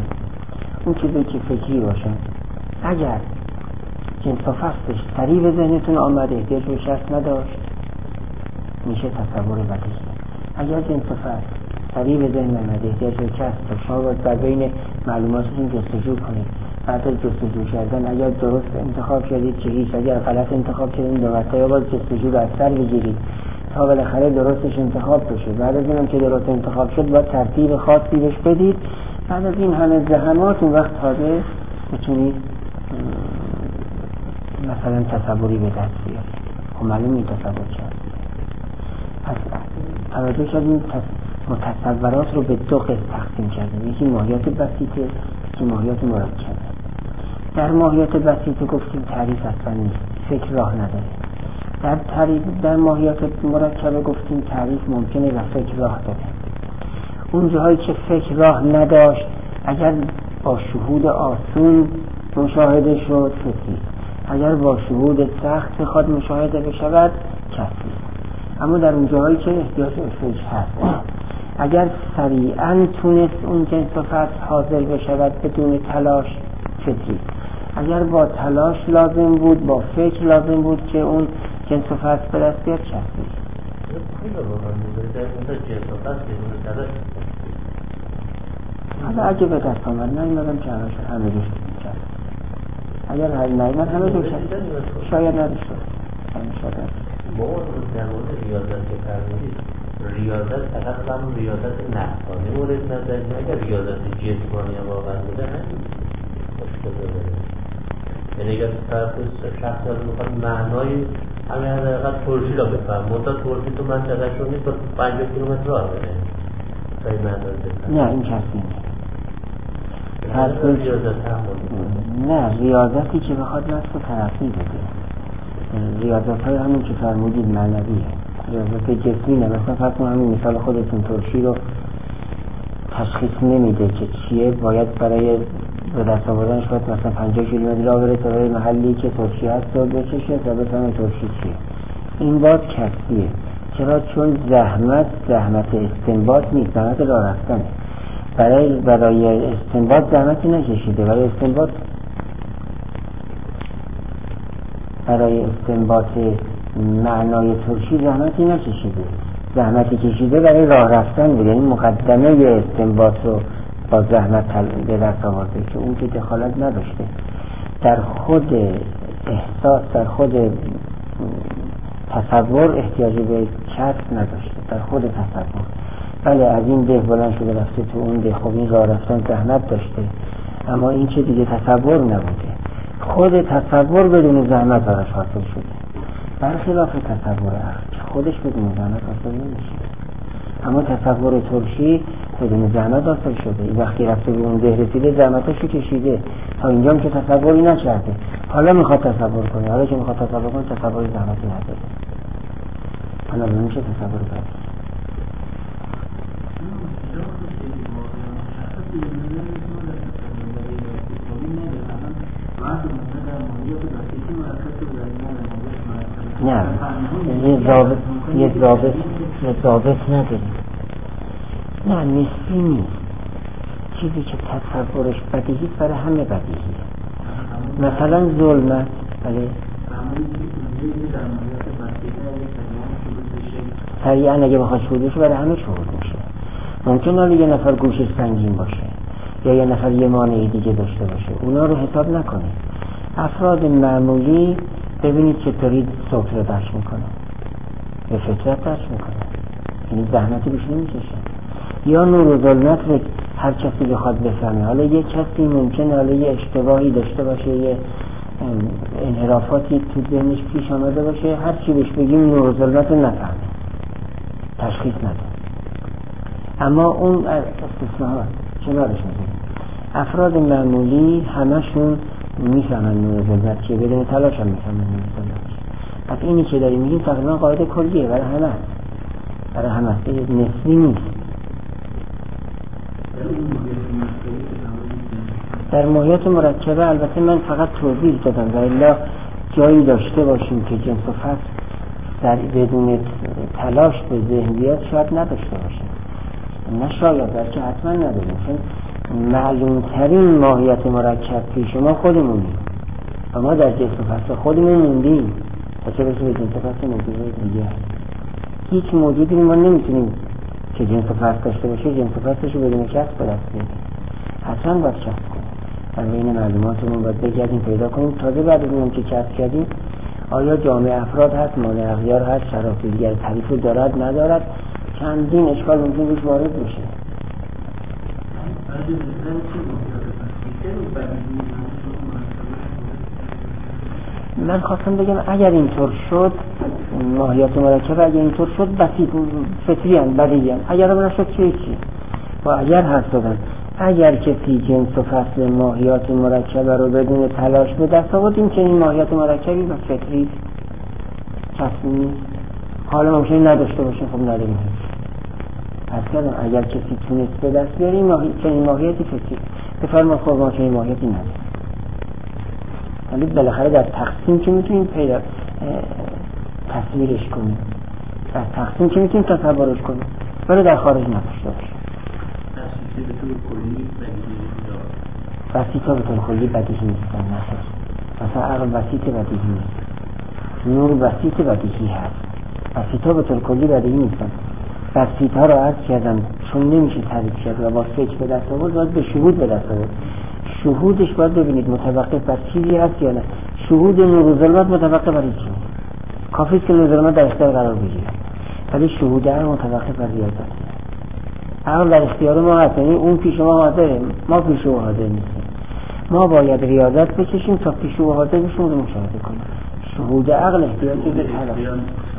اگر جنس و فصلش سریع به ذهنتون آمده، احتیاج به کسب نداشت، میشه تصور بدیهی. اگر جنس و فصل سریع به ذهن آمده، احتیاج به کسب، شما باید در بین معلوماتتون جستجو کنید. بعد از جستجو کردن اگر درست انتخاب کردید که هیچ، اگر غلط انتخاب کردید دو مرتبه باید جستجو رو از سر بگیرید تا بالاخره درستش انتخاب بشه. بعد از اینم که درست انتخاب شد باید ترتیب خاصی بهش بدید. بعد از این همه زحمات اون وقت تازه میتونید مثلا تصوری به دست بیارید. خب معلومه تصور کرد. پس توجه کردیم متصورات رو به دو قسم تقسیم کردیم، یکی ماهیت بسیطه، یکی ماهیت مرکبه. در ماهیت بسیطه گفتیم تعریف اصلا نیست، فکر راه نداره. در ماهیت مرکبه گفتیم تعریف ممکنه و فکر راه داره. اون جاهایی که فکر راه نداشت اگر با شهود آسون مشاهده شد فطری، اگر با شهود سخت بخواد مشاهده بشود کسری. اما در اون جاهایی که احتیاج افراج هست، اگر سریعا تونست اون جنس و فصل حاضر بشود بدون تلاش فطری، اگر با تلاش لازم بود، با فکر لازم بود که اون جنس و فصل به دست بیاد کسری. حالا اگه به دست آمد نمیدونم که همه دوست کرد، اگر هر نایمد همه دوست شاید نداشته ما در مورد ریاضت که فرمودید، ریاضت فقط همون ریاضت نفسانی مورد نظر، اگر ریاضت جسمانی هم واقعا بوده همین مشکل داره. یعنی اگر طرف شخص میخواد معنای همین حداقل ترشی را بفهم، منتها ترشی تو منطقه شون نیست، با 50 کیلومتر راه بره تا این معنای بفهم. نه این کسی نیست. نه ریاضتی که بخواد نفس و ترقی بده، ریاضت های همون که فرمودید معنویه، ریاضت جسمی نه. مثلا فرض کنید همین مثال خودتون ترشی رو تشخیص نمیده که چیه، باید برای به دست آوردنش باید مثلا 50 کیلومتر راه بره تا به محلی که ترشی هست رو بچشه تا بفهمه ترشی چیه. این باز کسیه. چرا؟ چون زحمت استنباط نیست، زحمت راه رفتنه. برای استنباط زحمتی نکشیده، برای استنباط معنای ترشی زحمتی نکشیده، زحمتی کشیده برای راه رفتن بود. یعنی مقدمه استنباط رو با زحمت به دست آورده که اون که دخالت نداشته در خود احساس، در خود تصور احتیاج به کسب نداشته، در خود تصور. بله از این ده بلند شده رفته تو اون ده، خب این راه رفتن زحمت داشته، اما این که دیگه تصور نبوده، خود تصور بدون زحمت براش حاصل شده، برخلاف تصور عقل خودش بدون زحمت حاصل نمیشه. اما تصور ترشی بدون زحمت حاصل شده. این وقتی رفته به اون ده رسیده زحمتشو کشیده، تا اینجام که تصوری نکرده، حالا میخواد تصور کنه، حالا که میخواد تصور کنه تصوری زحمتی نداره، حالا نمیشه تصور کنه. نه یه ضابط نداریم. نه نسبی نیست. چیزی که تصورش بدیهی برای همه بدیهیه. مثلا ظلمت، بله سریعا اگه بخواد شهود بشه برای همه شهود میشه. ممکن حالا یه نفر گوشش سنگین باشه یا یه نفر یه مانعی دیگه داشته باشه، اونا رو حساب نکنه. افراد معمولی ببینید چطوری صوت رو درک میکنه، به فطرت درک میکنه، یعنی زحمتی بیش نمیکشه. یا نور و ظلمت رو هر کسی بخواد بفهمه. حالا یه کسی ممکنه حالا یه اشتباهی داشته باشه، یه انحرافاتی تو ذهنش پیش آمده باشه، هر چی بهش بگیم نور و ظلمت رو نفهمه، تشخیص نده. اما اون استثناءات کنارش میذاریم. افراد معمولی همشون میفهمن نور و ظلمت چیه، بدون تلاش هم میفهمن نور و ظلمت چیه. پس اینی که داریم میگیم تقریبا قاعده کلیه برای همه است، برای همه است، نسبی نیست. در ماهیت مرکبه البته من فقط توضیح دادم و الا جایی داشته باشیم که جنس و فصل بدون تلاش به ذهن بیاد شاید نداشته باشیم، نه شاید بلکه حتما نداریم، چون معلوم ترین ماهیت مرکب پیش ما خودمونیم و ما در جنس و فصل خودمون موندیم تا چه برسه به جنس و فصل موجودهای دیگه. هیچ موجودی ما نمیتونیم که جنس و فصل داشته باشه جنس و فصلش رو بدون کسب به دست بیاریم، حتما باید کسب کنیم. در بین معلوماتمون باید بگردیم پیدا کنیم، تازه بعد از اون که کسب کردیم آیا جامعه افراد هست، مانع اغیار هست، شرایط دیگر تعریف دارد ندارد، چندین اشکال ممکن روش وارد بشه. من خواستم بگم اگر اینطور شد ماهیت مرکب، اگر اینطور شد بسیط فطری هم بدیهی هم، اگر هم نشد چی و اگر هست دادن. اگر کسی جنس و فصل ماهیات مرکبه رو بدون تلاش به دست آورد، این چنین ماهیات مرکبی و فطری تصمیمی حالا ممکنه نداشته باشه، خب نداریم. پس کردم اگر کسی تونست به دست بیاره چنین ماهیتی فطری بفرما، خب ما چنین ماهیتی نداریم. ولی بالاخره در تقسیم که میتونیم تصویرش کنیم، در تقسیم که میتونیم تصورش کنیم، ولی در خارج نداشته باشیم. وسیطا به طور کلی بدیهی نیستن، نه مثلا عقل وسیط بدیهی نیست، نور وسیط بدیهی هست، وسیطا به طور کلی بدیهی نیستن. وسیطا را عرض کردم چون نمیشه تعریف کرد و با فکر به دست آورد، باید به شهود به دست آورد. شهودش باید ببینید متوقف بر چیزی هست یا نه. شهود نور و ظلمت متوقف بر چیزی، کافی است که نور و ظلمت در اختیار قرار بگیره، ولی شهود عقل متوقف بر ریاضت. عقل در اختیار ما هست، یعنی اون پیش ما حاضره، ما پیش او حاضر نیستیم. ما باید ریاضت بکشیم تا پیش او حاضر بشیم رو مشاهده کنیم. شهود عقل احتیاج به طلب.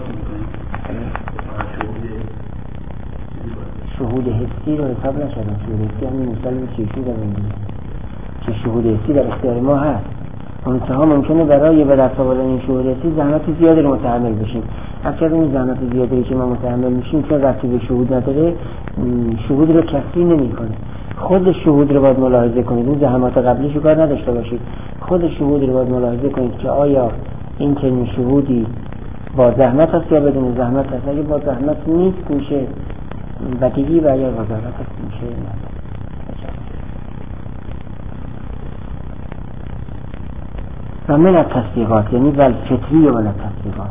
شهود حسی رو حساب نشدن. شهود حسی همین مثال چشمی در میگیم که شهود حسی در اختیار ما هست. منتها ممکنه برای به دست آوردن این شهود حسی زحمت زیادی رو متحمل بشیم. اگر این زحمت زیادی که ما متحمل میشیم که ربطی به شهود نداره، شهود رو کسری نمیکنه. خود شهود رو باید ملاحظه کنید، این زحمات قبلیش رو کار نداشته باشید. خود شهود رو باید ملاحظه کنید که آیا این چنین شهودی با زحمت هست یا بدون زحمت هست. اگه با زحمت نیست میشه بدیهی و یا با زحمت هست میشه نه. و من التصدیقات یعنی والفطری و من التصدیقات،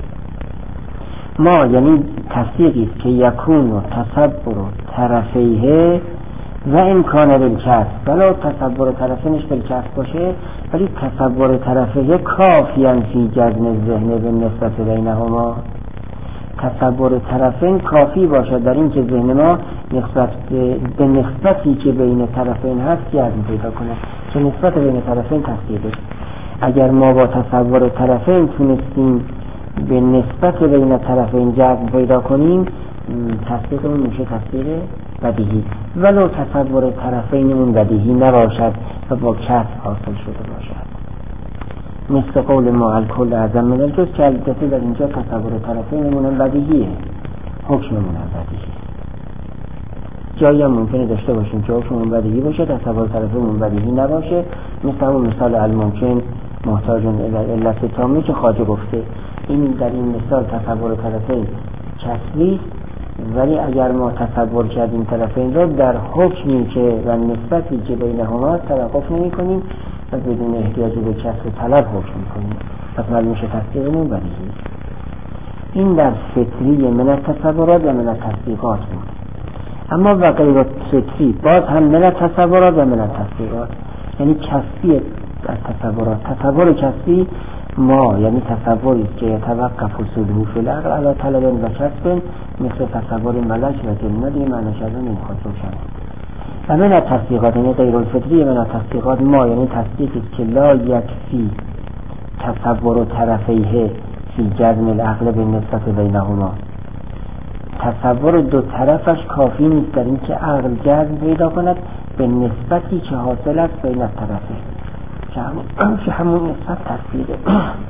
ما یعنی تصدیقی است که یکون و تصبر و طرفیه و امکان بالکسب، ولی تصبر طرفینش بالکسب باشه، ولی تصبر طرفیه کافیاً فی جزم ذهن به نسبت بینهما. تصبر طرفین کافی باشد در این که ذهن ما به نسبتی که بین طرفین هست جزم پیدا کنه، که نسبت بین طرفین تصدیقه. اگر ما با تصور طرفین تونستیم به نسبت بین طرفین جزم پیدا کنیم، تصدیقمون میشه تصدیق بدیهی، ولو تصور طرفینمون بدیهی نباشد و با کسب حاصل شده باشد. مثل قول ما الکل اعظم من الجزء که البته در اینجا تصور طرفینمون هم بدیهیه، حکممون هم بدیهی. جایی هم ممکنه داشته باشیم که حکممون بدیهی باشه، تصور طرفینمون بدیهی نباشه. مثل همون مثال الممکن محتاج علت تامی که خواجه گفته، این در این مثال تصور طرفین کسری، ولی اگر ما تصور کردیم طرفین را در حکمی که و نسبتی که بینهما توقف نمی کنیم و بدون احتیاج به کسب و طلب حکم کنیم، پس معلوم میشه تصدیقمون بدیهی. این در فطری من التصورات و من التصدیقات بود. اما و غیر فطری باز هم من التصورات و من التصدیقات، یعنی کسبی از تصورات. تصور کسبی ما یعنی تصوری که یتوقف وصوله فی العقل علی طلب و کسب، مثل تصور ملک و جنه، دیگه معنی شده نمیخواد روشن. و من التصدیقات یعنی غیر الفطری من التصدیقات ما یعنی تصدیقی که لا یکفی تصور طرفیه فی جزم العقل به نسبت بینهما. تصور دو طرفش کافی نیست در این که عقل جزم پیدا کند به نسبتی که حاصل است بین طرفه، که همون نسبت تصدیقه.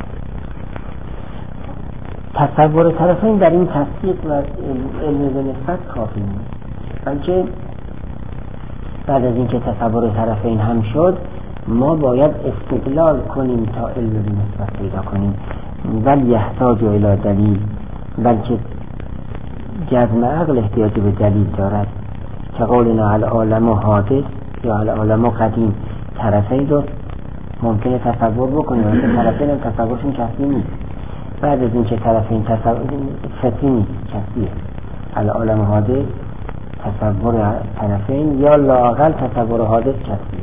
تصور طرفین در این تصدیق و علم به نسبت کافی نیست، بلکه بعد از اینکه تصور طرفین هم شد ما باید استدلال کنیم تا علم به نسبت پیدا کنیم. ولی یحتاج الی دلیل، بلکه جزم عقل احتیاج به دلیل دارد. که قولنا العالم حادث یا العالم قدیم، طرفین رو ممکنه تصور بکنیم ولی طرفین هم تصورشون کسی نیست. بعد از اینکه طرفین فطری نیست، کسیه. العالم حادث تصور طرفین یا لااقل تصور حادث کسیه.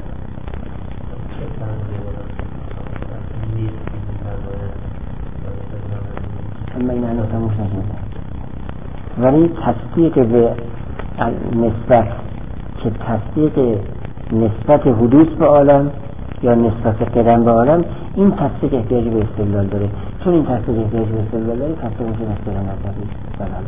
اما این هنوز هموش نشده، ولی تصدیق به نسبت که تصدیق نسبت حدوث به عالم یا نسبت قدم به عالم، این تصدیق احتیاج به استدلال داره. چون این تصدیق احتیاج به استدلال داره، تصدیق میشه استدلال نظری بلند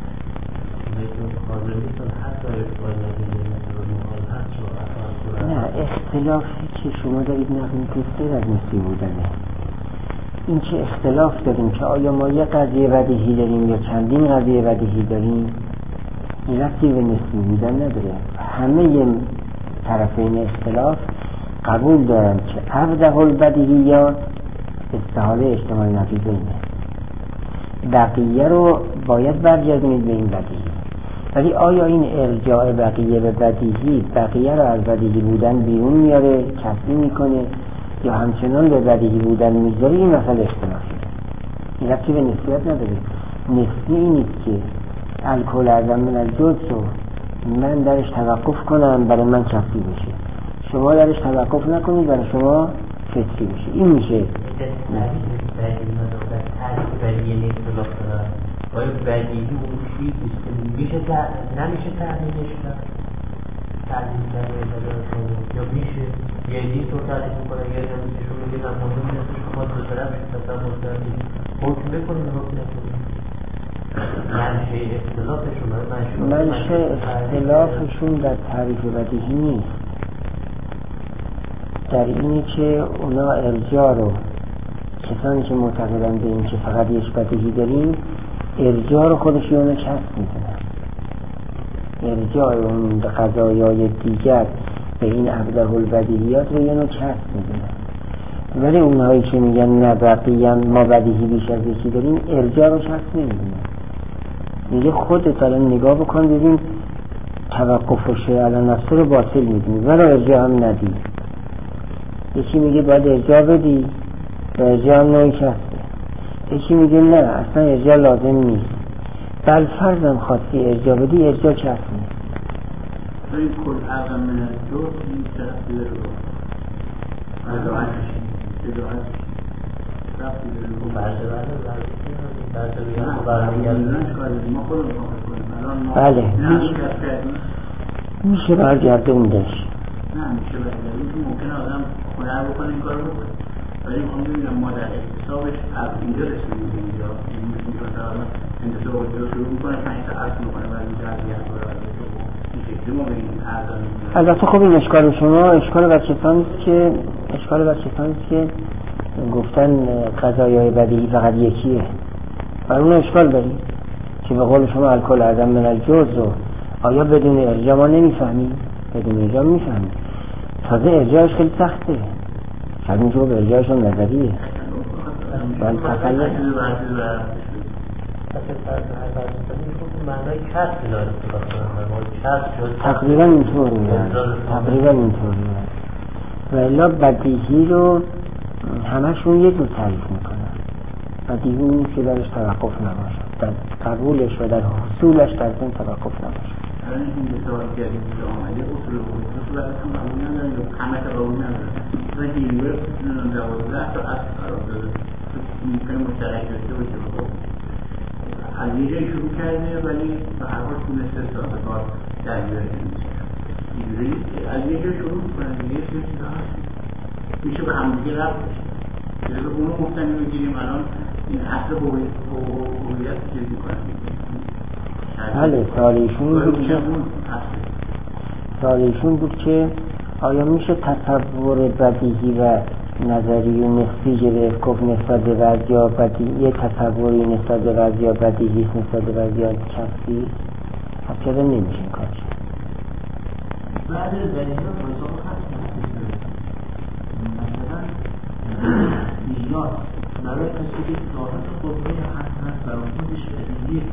نه. اختلافی که شما دارید نقل می‌کنید از نسبی بودنه. این که اختلاف داریم که آیا ما یک قضیه بدیهی داریم یا چندین قضیه بدیهی داریم، این ربطی به نسبی بودن نداره. همه طرفین اختلاف قبول دارن که ابدع البدیهیات استحاله احتمال نقیضینه، بقیه رو باید برگردونید به این بدیهی. ولی آیا این ارجاع بقیه به بدیهی بقیه رو از بدیهی بودن بیرون میاره، کسری میکنه یا همچنان به بدیهی بودن میذاره؟ این مسئله اختلافی. این ربطی به نسبیت نداره. نسبی اینیست که الکل اعظم من الجزء رو من درش توقف کنم برای من کسری بشه، شما درش توقف نکنید برای شما فطری بشه. این میشه باید بدیهی اون چیز میشه نمیشه تعلیمش کرد، تعلیم کرده یا میشه یه طور تعلیم میکنه یا نمیشه شما میگه نمونه میشه شما دو طرف تصور کردید حکم بکنید حکم نکنید. منشه اختلافشون در تعریف بدیهی نیست، در اینه که اونا ارجاع رو، کسانی که معتقدن به این که فقط یک بدیهی داریم، ارجاع رو خودشون کسب میکنن، ارجاع اون قضایای دیگر به این ابدع البدیهیات رو یعنی کسب میکنن. ولی اونهایی که میگن نه بقیه ما بدیهی بیش از یکی داریم، ارجاع رو کسب نمیکنن. میگه خودت الان نگاه بکن ببین توقف و شیء علی نفسه رو باطل میدونی ولی ارجاع هم ندی. یکی میگه باید ارجاع بدی و ارجاع هم نوعی کسبه، یکی میگه نه اصلا ارجاع لازم نیست، بل فرضم خواستی ارجاع بدی ارجاع کسب نیست. این کل اعظم من الجزء این تأثیر رو بله میشه برگردوندش. نه میشه برگردون، ممکنه آدم هنر بکنه این کار بکنه، ولی من میبینم ما در اقتصابش از اینجا رسیدیم به اینجا، این مثلا انتصاب رو شروع میکنه 5 تا اصل میکنه و اینجا از یه این شکلی ما بگیم اعظم. البته خب این اشکال شما اشکال بچه‌تانیست که گفتن قضایای بدیهی فقط یکیه، و اون اشکال داریم که به قول شما الکل اعظم من الجزء رو آیا بدون ارجاع ما نمیفهمیم؟ بدون ارجاع میفهمیم. تازه ارجاعش خیلی سخته، شاید اینجور به ارجاعشون نظریه ولی تخیل تقریبا اینطوریه و الا بدیهی رو همشون یه جور تعریف میکنن. بدیهی نیست که درش توقف نباشه، در قبولش و در حصولش در ذهن توقف نباشه. این مثال کردیم که آمده اصول هم قبول ندارن یا همه قبول ندارن. مثلا هیلیور 12 تا اصل قرار داره، ممکنه مشترک داشته باشه. از یه جایی شروع کرده ولی به هر حال تونسته سابقات در بیاره اینجوری از یه جایی شروع میکنن دیگه میشه به همدیگه ربط بشه. جلو اونو مفتنی میگیریم الان این اصل هویت چیز میکنن. بله سوالیشون بود که آیا میشه تصور بدیهی و نظری و نسبی گرفت گفت نسبت به وضعیه بدیهی یه تصوری نسبت به وضعیه بدیهی نسبت به وضعیه کسی حتی نمیشه این کار شد. بعد بدیهی رو فرصاب هست مثلا میلاد برای کسی که دارت قوه هست برای خودش بدیهی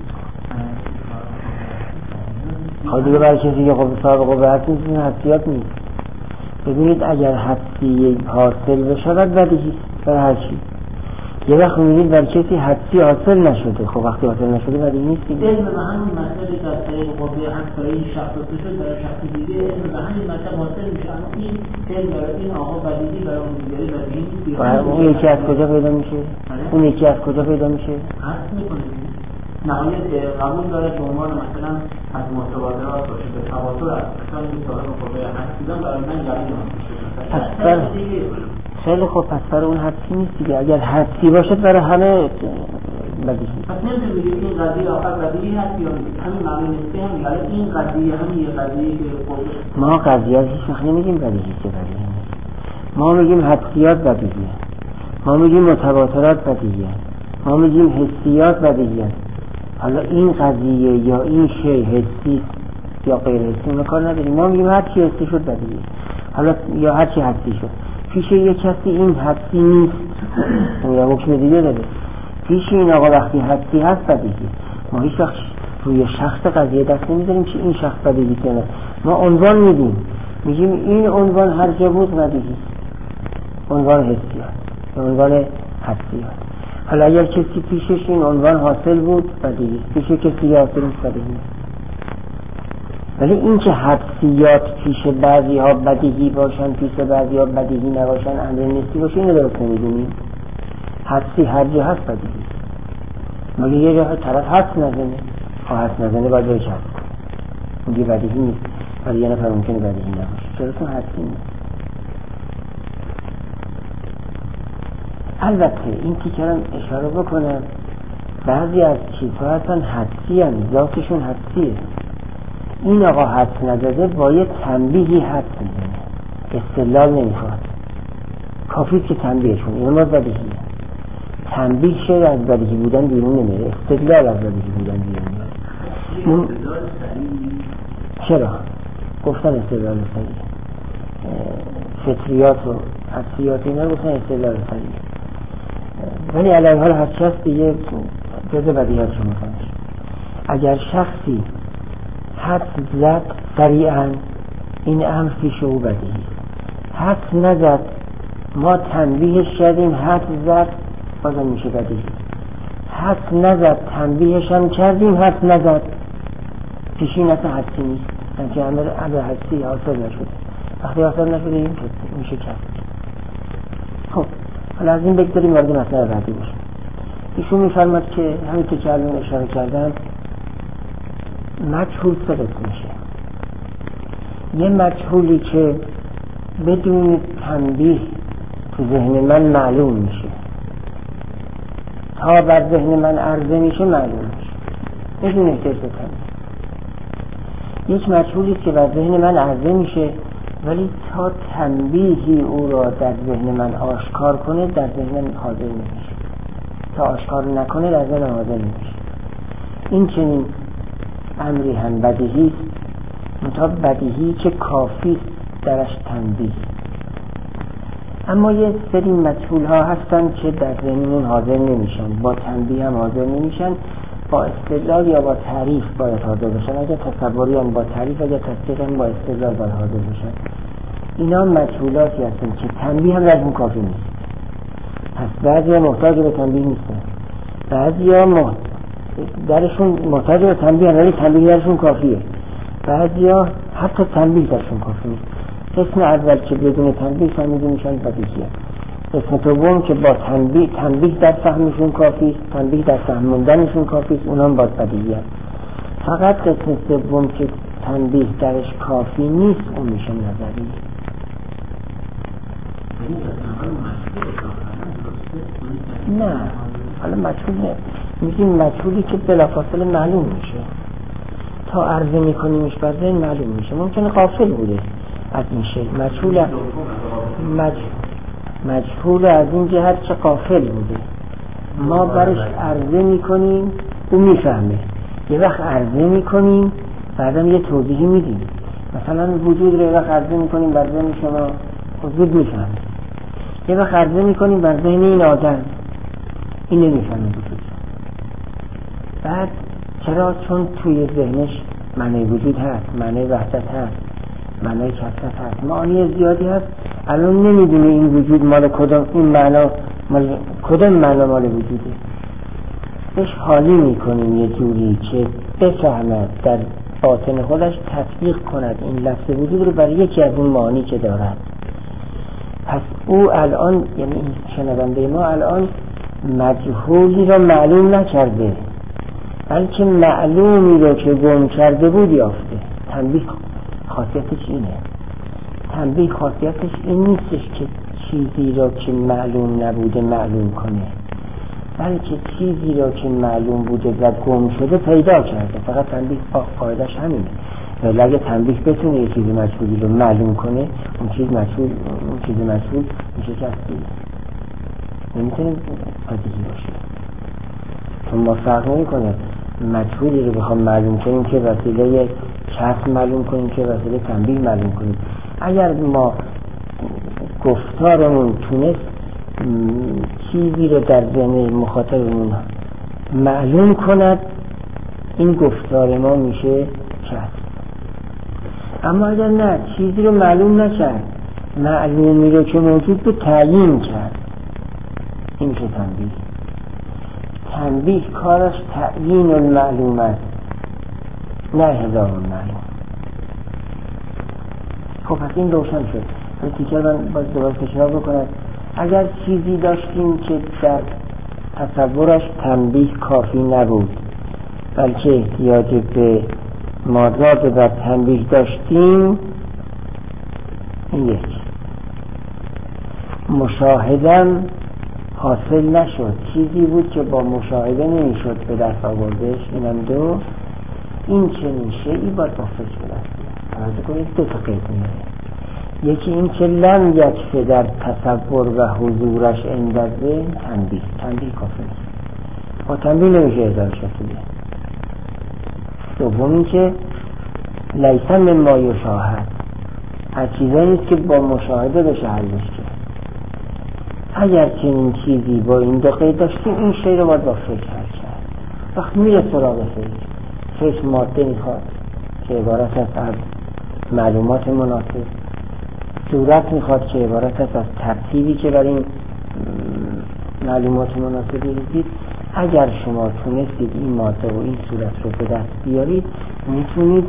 خواهی دیگه برای کسی که خب صاحب قوه هست نیست این حسیات نیست. ببینید اگر حدسی حاصل بشود بدیهی برای هر چی. یه وقت میبینید برای کسی حدسی حاصل نشده، خب وقتی حاصل نشده بدیهی نیست دیگه. علم به همین مسئله که از طریق قوه حد برای این شخص شد برای شخص دیگه علم به همین مسئله حاصل میشه، اما این علم برای این آقا بدیهی برای اون دیگری بدیهی نیست. اون یکی از کجا پیدا میشه؟ اون یکی از کجا پیدا میشه؟ حد میکنه نهایت قبول داره به عنوان مثلا از متبادرات باشه به تواتر از کسانی که صاحب قوه حد دیدن برای من جریان میشه. خیلی خوب، پس برای اون حدسی نیست دیگه. اگر حدسی باشد برای همه بدیهی. پس نمیشه بگید این قضیه آخر بدیهی هست یا همین معنی نسبی هم میگه این قضیه همین یه قضیه که ما قضیه هیچ وقت نمیگیم بدیهی که بدیهی نیست. ما میگیم حدسیات بدیهیه، ما میگیم متواترات بدیهیه، ما میگیم حسیات بدیهیه. حالا این قضیه یا این شی حسی یا غیر حسی اون کار نداریم، ما میگیم هر چی حسی شد بدیهیه. حالا یا هر چی حسی شد پیش یه کسی این حسی نیست، اون حکم دیگه داره. پیش این آقا وقتی حسی هست بدیهیه. ما هیچ وقت روی شخص قضیه دست نمیذاریم که این شخص بدیهی کنه، ما عنوان میدیم، میگیم این عنوان هر جا بود بدیهی، عنوان حسیات، عنوان حسیات. حالا اگر کسی پیشش این عنوان حاصل بود بدیهی، پیش کسی حاصل نیست بدیهی. ولی این که حسیات پیش بعضی ها بدیهی باشن پیش بعضی ها بدیهی نباشن امر نیستی باشه، اینو درست نمیدونیم. حسی هر جا هست بدیهی، مگه یه جا طرف حس نزنه، حس نزنه باید بهش حس کنه، اونگه بدیهی نیست. ولی یه نفر ممکنه بدیهی نباشه، چرا تو حسی نیست. البته این که کردم اشاره بکنم بعضی از چیزها هستن حسی هم، ذاتشون حسیه. این آقا حس نزده با یه تنبیهی حس میزنه، استدلال نمیخواد، کافیست که تنبیهشون این ما بدیهیه. تنبیه شد از بدیهی بودن بیرون نمیره، استدلال از بدیهی بودن بیرون نمیره. چرا؟ گفتن استدلال صحیح، فطریات و حسیات اینا گفتن استدلال صحیح، ولی علیه حال هرچی هست دیگه جزء بدیهات شما کنش. اگر شخصی حد زد سریعا این امر پیش او بدیهی، حد نزد ما تنبیهش کردیم حد زد بازم میشه بدیهی، حد نزد تنبیهش هم کردیم حد نزد پیشین اصلا حدی نیست، که امر حدی حاصل نشده. وقتی حاصل نشده این میشه کرد. خب حالا از این بگذاریم وارد مسئله بعدی باشیم. ایشون میفرماد که همین که الان اشاره کردم مجهول ثابت میشه، یه مجهولی که بدون تنبیه تو ذهن من معلوم میشه، تا بر ذهن من عرضه میشه معلوم میشه بدون احتیاج به تنبیه. یک مجهولی که بر ذهن من عرضه میشه ولی تا تنبیهی او را در ذهن من آشکار کنه در ذهن من حاضر نمیشه، تا آشکار نکنه در ذهن حاضر نمیشه. این چنین امری هم بدیهی است، منتها بدیهی که کافی درش تنبیه. اما یه سری مجهول ها هستن که در ذهنمون حاضر نمیشن، با تنبیه هم حاضر نمیشن، با استدلال یا با تعریف باید حاضر بشن. اگر تصوری هم با تعریف، اگر تصدیق هم با استدلال باید حاضر بشن. اینا مجهولاتی هستن که تنبیه هم درشون کافی نیست. پس بعضی ها محتاج به تنبیه نیستن، بعضی ها درشون محتاج به تنبیه ولی تنبیه درشون کافیه، بعضی ها حتی تنبیه درشون کافی نیست. قسم اول که بدون تنبیه فهمیده میشن بدیهیه، قسم دوم که با تنبیه در فهمشون کافی است، تنبیه در فهموندنشون کافی است، اونها با بدیهیه. فقط قسم سوم که تنبیه درش کافی نیست اون میشه نظری. نه حالا مجهول نه، میگیم مجهولی که بلافاصله معلوم میشه، تا عرضه میکنیمش بر ذهن معلوم میشه. ممکنه غافل بوده از این شی، مجهول از این جهت که غافل بوده، ما برش عرضه میکنیم او میفهمه، یه وقت عرضه میکنیم بعدم یه توضیحی میدیم، مثلا وجود رو یه وقت عرضه میکنیم بر ذهن شما وجود میفهمه، یه وقت عرضه میکنیم بر ذهن این آدم این نمیفهمه وجود. بعد چرا؟ چون توی ذهنش معنی وجود هست، معنی وحدت هست، معنی کثرت هست، معانی زیادی هست، الان نمیدونه این وجود مال کدام، این معنا مال کدام معنا مال وجوده. بهش حالی میکنیم یه جوری که بفهمد در باطن خودش تطبیق کند این لفظ وجود رو برای یکی از اون معانی که دارد. پس او الان یعنی این شنونده ما الان مجهولی را معلوم نکرده بلکه معلومی رو که گم کرده بود یافته. تنبیه خاصیتش اینه، تنبیه خاصیتش این نیستش که چیزی را که معلوم نبوده معلوم کنه، بلکه چیزی را که معلوم بوده و گم شده پیدا کرده. فقط تنبیه قاعدش همینه. ولی اگه تنبیه بتونه یه چیزی مجهولی رو معلوم کنه، اون چیز مجهول میشه کسبی، نمیتونه بدیهی باشه. چون ما فرق نمیکنه مجهولی رو بخوام معلوم کنیم که وسیله کسب معلوم کنیم که وسیله تنبیه معلوم کنیم. اگر ما گفتارمون تونست چیزی رو در ذهن مخاطبمون معلوم کند، این گفتار ما میشه کسب. اما اگر نه چیزی رو معلوم نکرد، معلومی رو که موجود به تعیین کرد، این میشه تنبیه. تنبیه کارش تعیین المعلوم است، نه احضار المعلوم. خب پس این روشن شد. این تیکر من باید دوباره تکرار بکنم. اگر چیزی داشتیم که در تصورش تنبیه کافی نبود، بلکه احتیاج به مادرات بر تنبیه داشتیم، این یک. مشاهدم حاصل نشد، چیزی بود که با مشاهده نمیشد به دست آوردش، اینم دو. این چنین شیئی باید با فکر به دست بیاد. توجه کنید دو تا قید میاره. یکی این که لم یکفه در تصور و حضورش اندازه تنبیه کافی نیست، با تنبیه نمیشه ازار شکلی. دوم این که لیس مما یشاهد، از چیزایی نیست که با مشاهده بشه حلش کرد. اگر چنین چیزی با این دو قید داشتیم، این شی رو باید با فکر حل کرد. وقت میره سراغ فکر ماده میخواد که عبارت است از معلومات مناسب، صورت میخواد که عبارت است از ترتیبی که برای این معلومات مناسبی ریزید. اگر شما تونستید این ماده و این صورت رو به دست بیارید، میتونید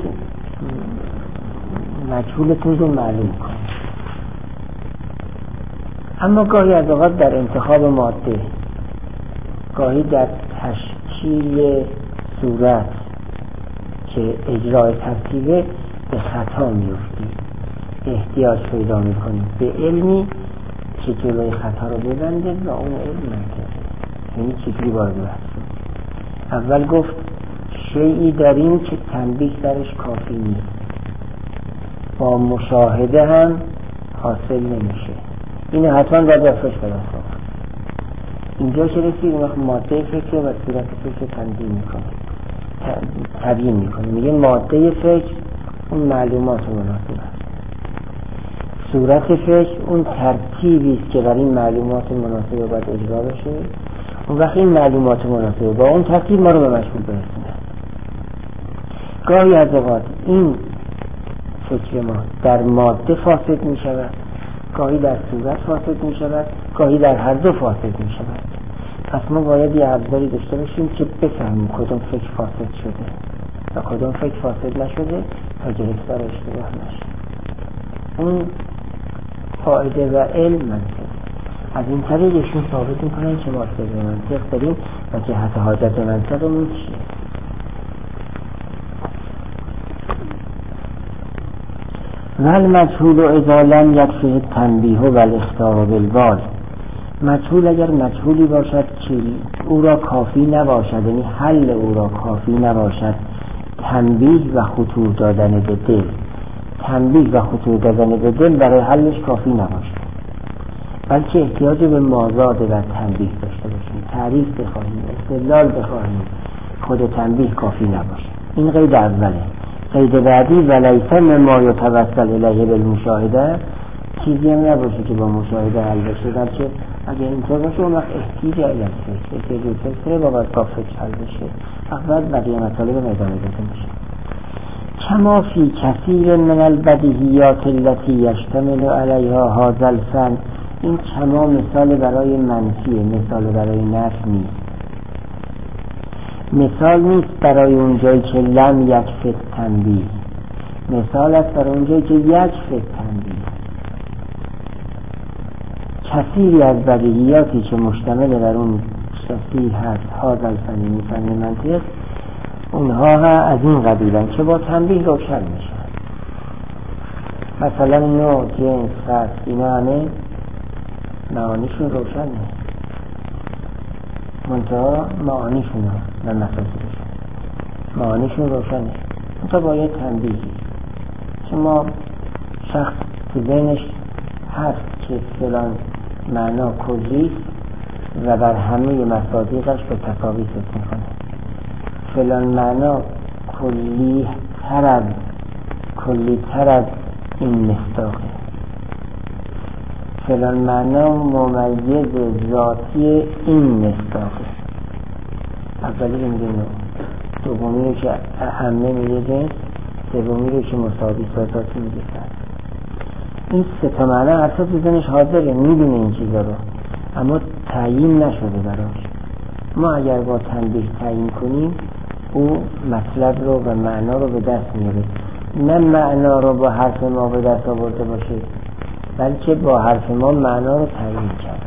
مجهولتون رو معلوم کنید. اما گاهی از اوقات در انتخاب ماده، گاهی در تشکیل صورت که اجرای ترتیبه به خطا میفتید. احتیاج پیدا میکنید به علمی که جلوی خطا رو ببنده و اون علم منطقه. یعنی چیزی وارد بحث. اول گفت شیئی داریم که تنبیه درش کافی نیست، با مشاهده هم حاصل نمیشه. اینو حتما باید با فکر بدست آورد. اینجا که رسید وقت ماده فکر و صورت فکر تنبیه میکنه، تبیین میکنه. میگه ماده فکر اون معلومات مناسب است، صورت فکر اون ترتیبی است که برای این معلومات مناسب باید اجرا بشه. اون وقت این معلومات مناسب با اون ترتیب ما رو به مشغول برسونه. گاهی از اوقات این فکر ما در ماده فاسد می شود، گاهی در صورت فاسد می شود، گاهی در هر دو فاسد می شود. پس ما باید یه ابزاری داشته باشیم که بفهمیم کدوم فکر فاسد شده و کدوم فکر فاسد نشده تا گرفتار اشتباه نشه. اون فایده و علم منطق. از این طریق ایشون ثابت میکنن که ما سر منطق داریم و که حتی حاجت منطقمون چیه. ول مجهول و اذا لم یکفه تنبیه و الاخطار بالبال. مجهول اگر مجهولی باشد که او را کافی نباشد، یعنی حل او را کافی نباشد، تنبیه و خطور دادن به دل، تنبیه و خطور دادن به دل برای حلش کافی نباشد، بلکه احتیاج به مازاد و تنبیه داشته باشیم، تعریف بخواهیم، استدلال بخواهیم. خود تنبیه کافی نباشد. این قید اوله. قید بعدی ولیس مما یتوسل الیه بالمشاهده، چیزی هم نباشه که با مشاهده حل بشه، بلکه اگر اینطور باشه اون وقت احتیاج علم فکر فکر باید با فکر حل بشه. اول بقیه مطالب ادامه داده میشه. کما فی کثیر من البدیهیات التي یشتمل علیها هذا الفن. این کما مثال برای منفیه، مثال برای نفی نیست. مثال نیست برای اونجایی که لم یکفه تنبیه، مثال است برای اونجایی که یکفه تنبیه. کثیری از بدیهیاتی که مشتمل بر اون کثیر هست، هذا الفن، این فن منطق، اونها از این قبیلن که با تنبیه روشن میشن. مثلا نوع، جنس، فصل، اینا همه معانیشون روشن نیست، منتها معانیشون ها نه مفاسدشون، معانیشون روشن نیست. تا باید تنبیهی. شما شخص تو ذهنش هست که فلان معنا کلی و بر همه مصادیقش به تساوی فکر میکنه، فلان معنا کلی تر از این مصداقه، فلان معنا ممیز ذاتی این مصداقه. اولی رو میگه نو، دومی رو که اهمه میگه جنس، سومی رو که مساوی ذاتی میگه فرد. این سه تا معنا اصلا تو ذهنش حاضره، میدونه این چیزا رو، اما تعیین نشده براش. ما اگر با تنبیه تعیین کنیم او مطلب رو و معنا رو به دست میاره، نه معنا رو با حرف ما به دست آورده باشه، بلکه با حرف ما معنا رو تعیین کرده.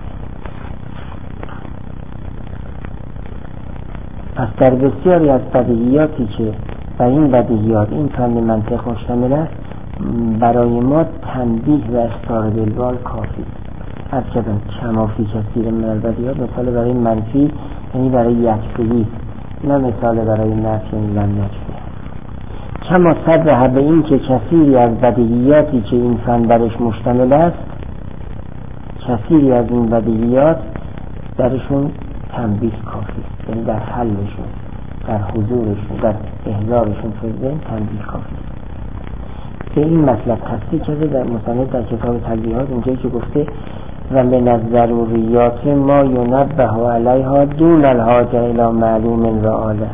پس در بسیاری از بدیهیاتی که بر این بدیهیات این فن منطق مشتمل است، برای ما تنبیه و اخطار بالبال کافی. از کدام کمافی کثیر من البدیهات، مثال برای منفی یعنی برای یکسویی، نه مثال برای نفی یعنی لم یکفی. کما صرح به این که کثیری از بدیهیاتی که این فن برش مشتمل است، کثیری از این بدیهیات درشون تنبیه کافی، یعنی در حلشون، در حضورشون، در احضارشون فرزن تنبیه کافی. به این مطلب تصدیق کرده در مصنف در کتاب تنبیهات اونجایی که گفته و من الضروریات ما ینبه علیها دون الحاجه الی معلوم و آله.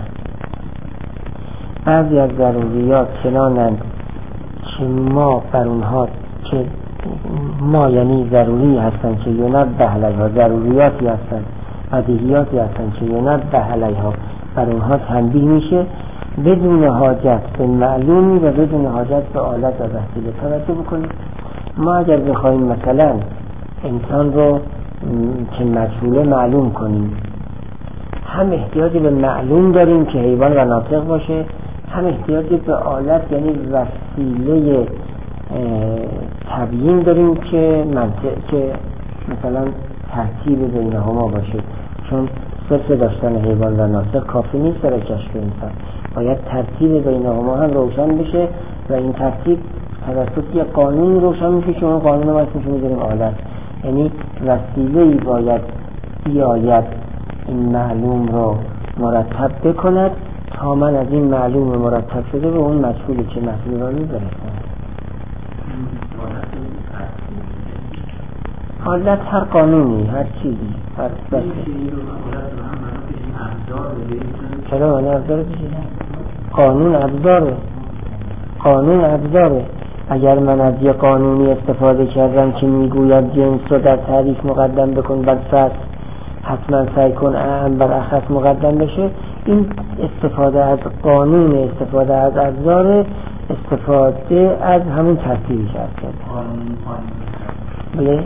بعضی از ضروریات چنانند که ما بر اونها که ما یعنی ضروری هستند که ینبه علیها، ضروریاتی هستند، بدیهیاتی هستند که ینبه علیها بر اونها تنبیه میشه بدون حاجت به معلومی و بدون حاجت به آلت و وسیله. توجه بکنید، ما اگر بخوایم مثلا انسان رو که مجهوله معلوم کنیم، هم احتیاج به معلوم داریم که حیوان و ناطق باشه، هم احتیاج به آلت یعنی وسیله تبیین داریم که مثلا ترتیب بینهما باشه، چون صرف داشتن حیوان و ناطق کافی نیست برای کشف انسان، باید ترتیب بینهما هم روشن بشه و این ترتیب توسط یک قانون روشن میشه که اون قانون ما اسمش میذاریم آلت. یعنی وسیله‌ای باید بیاید این معلوم رو مرتب بکند تا من از این معلوم مرتب شده به اون مجهولی که مسئولانی برسم. حالت هر قانونی، هر چیزی، هر بسته. چرا من ابزار بشید؟ قانون ابزاره. اگر من از یه قانونی استفاده کردم که میگوید جنس رو در تعریف مقدم بکن بر فصل، حتما سعی کن اعم بر اخص مقدم بشه، این استفاده از قانون، استفاده از ابزار، استفاده از همون ترتیبش هست. بله؟